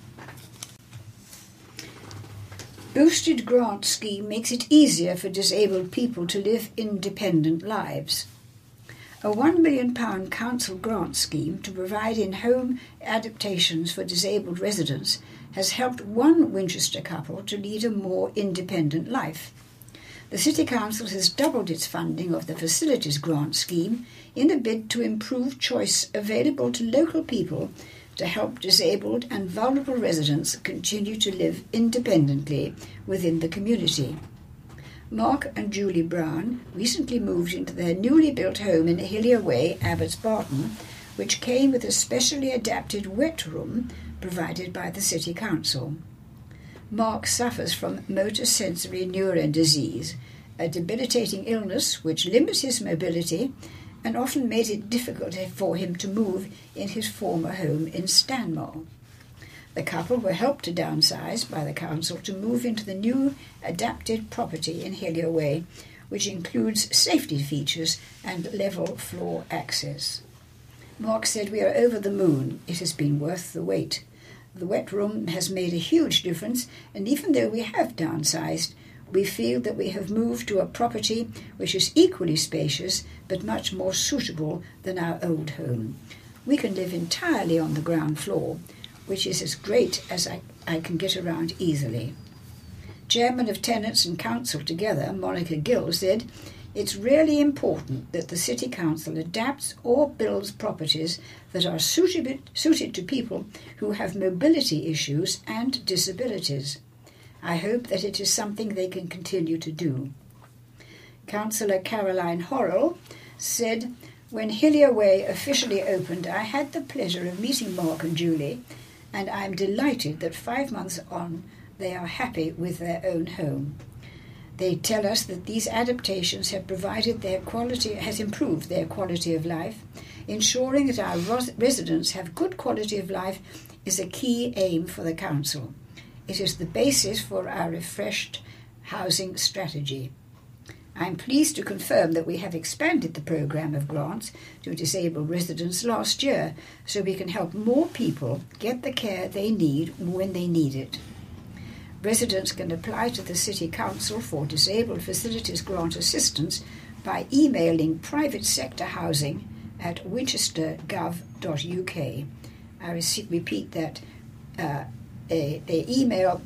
Boosted grant scheme makes it easier for disabled people to live independent lives. A £1 million council grant scheme to provide in-home adaptations for disabled residents has helped one Winchester couple to lead a more independent life. The City Council has doubled its funding of the Facilities Grant Scheme in a bid to improve choice available to local people to help disabled and vulnerable residents continue to live independently within the community. Mark and Julie Brown recently moved into their newly built home in Hillier Way, Abbots Barton, which came with a specially adapted wet room provided by the City Council. Mark suffers from motor sensory neuron disease, a debilitating illness which limits his mobility and often made it difficult for him to move in his former home in Stanmore. The couple were helped to downsize by the council to move into the new adapted property in Hillier Way, which includes safety features and level floor access. Mark said, "We are over the moon. It has been worth the wait. The wet room has made a huge difference, and even though we have downsized, we feel that we have moved to a property which is equally spacious but much more suitable than our old home. We can live entirely on the ground floor, which is as great as I can get around easily." Chairman of Tenants and Council Together, Monica Gill, said, It's really important that the City Council adapts or builds properties that are suited to people who have mobility issues and disabilities. I hope that it is something they can continue to do. Councillor Caroline Horrell said, "When Hillier Way officially opened, I had the pleasure of meeting Mark and Julie, and I'm delighted that 5 months on they are happy with their own home. They tell us that these adaptations have improved their quality of life. Ensuring that our residents have good quality of life is a key aim for the Council. It is the basis for our refreshed housing strategy. I'm pleased to confirm that we have expanded the programme of grants to disabled residents last year, so we can help more people get the care they need when they need it. Residents can apply to the City Council for Disabled Facilities Grant Assistance by emailing privatesectorhousing@winchester.gov.uk. I repeat that. They email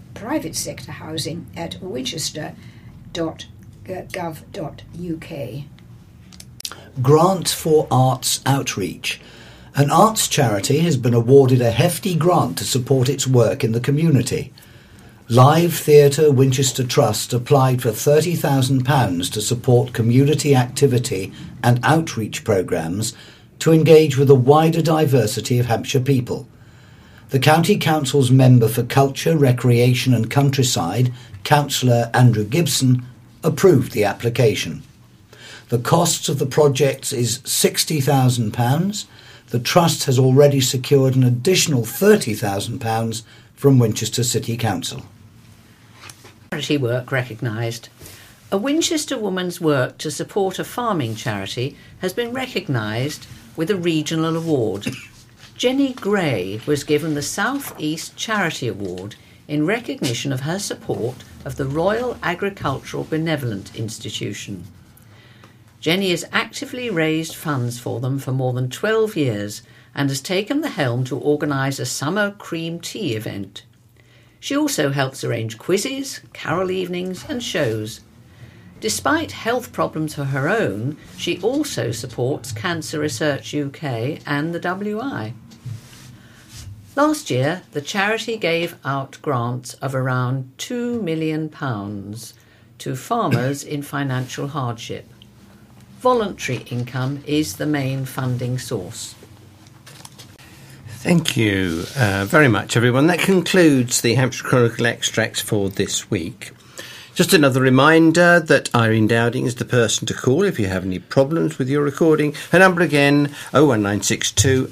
privatesectorhousing@winchester.gov.uk. Grant for Arts Outreach. An arts charity has been awarded a hefty grant to support its work in the community. Live Theatre Winchester Trust applied for £30,000 to support community activity and outreach programmes to engage with a wider diversity of Hampshire people. The County Council's Member for Culture, Recreation and Countryside, Councillor Andrew Gibson, approved the application. The costs of the projects is £60,000. The Trust has already secured an additional £30,000 from Winchester City Council. Charity work recognised. A Winchester woman's work to support a farming charity has been recognised with a regional award. Jenny Gray was given the South East Charity Award in recognition of her support of the Royal Agricultural Benevolent Institution. Jenny has actively raised funds for them for more than 12 years and has taken the helm to organise a summer cream tea event. She also helps arrange quizzes, carol evenings and shows. Despite health problems of her own, she also supports Cancer Research UK and the WI. Last year, the charity gave out grants of around £2 million to farmers in financial hardship. Voluntary income is the main funding source. Thank you very much, everyone. That concludes the Hampshire Chronicle extracts for this week. Just another reminder that Irene Dowding is the person to call if you have any problems with your recording. Her number again, 01962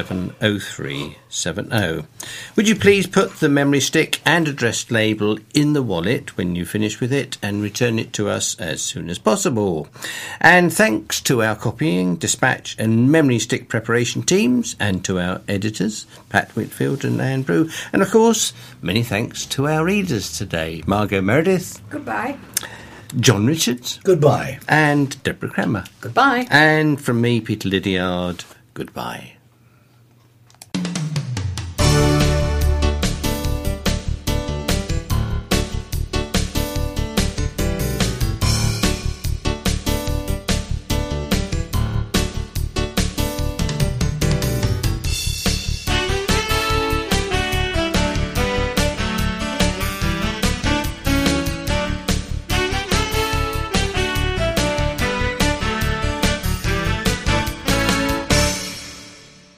870370. Would you please put the memory stick and address label in the wallet when you finish with it and return it to us as soon as possible. And thanks to our copying, dispatch and memory stick preparation teams and to our editors, Pat Whitfield and Anne Brew. And of course, many thanks to our readers today, Margot Meredith. Goodbye. John Richards. Goodbye. And Deborah Cranmer. Goodbye. And from me, Peter Lydiard, goodbye.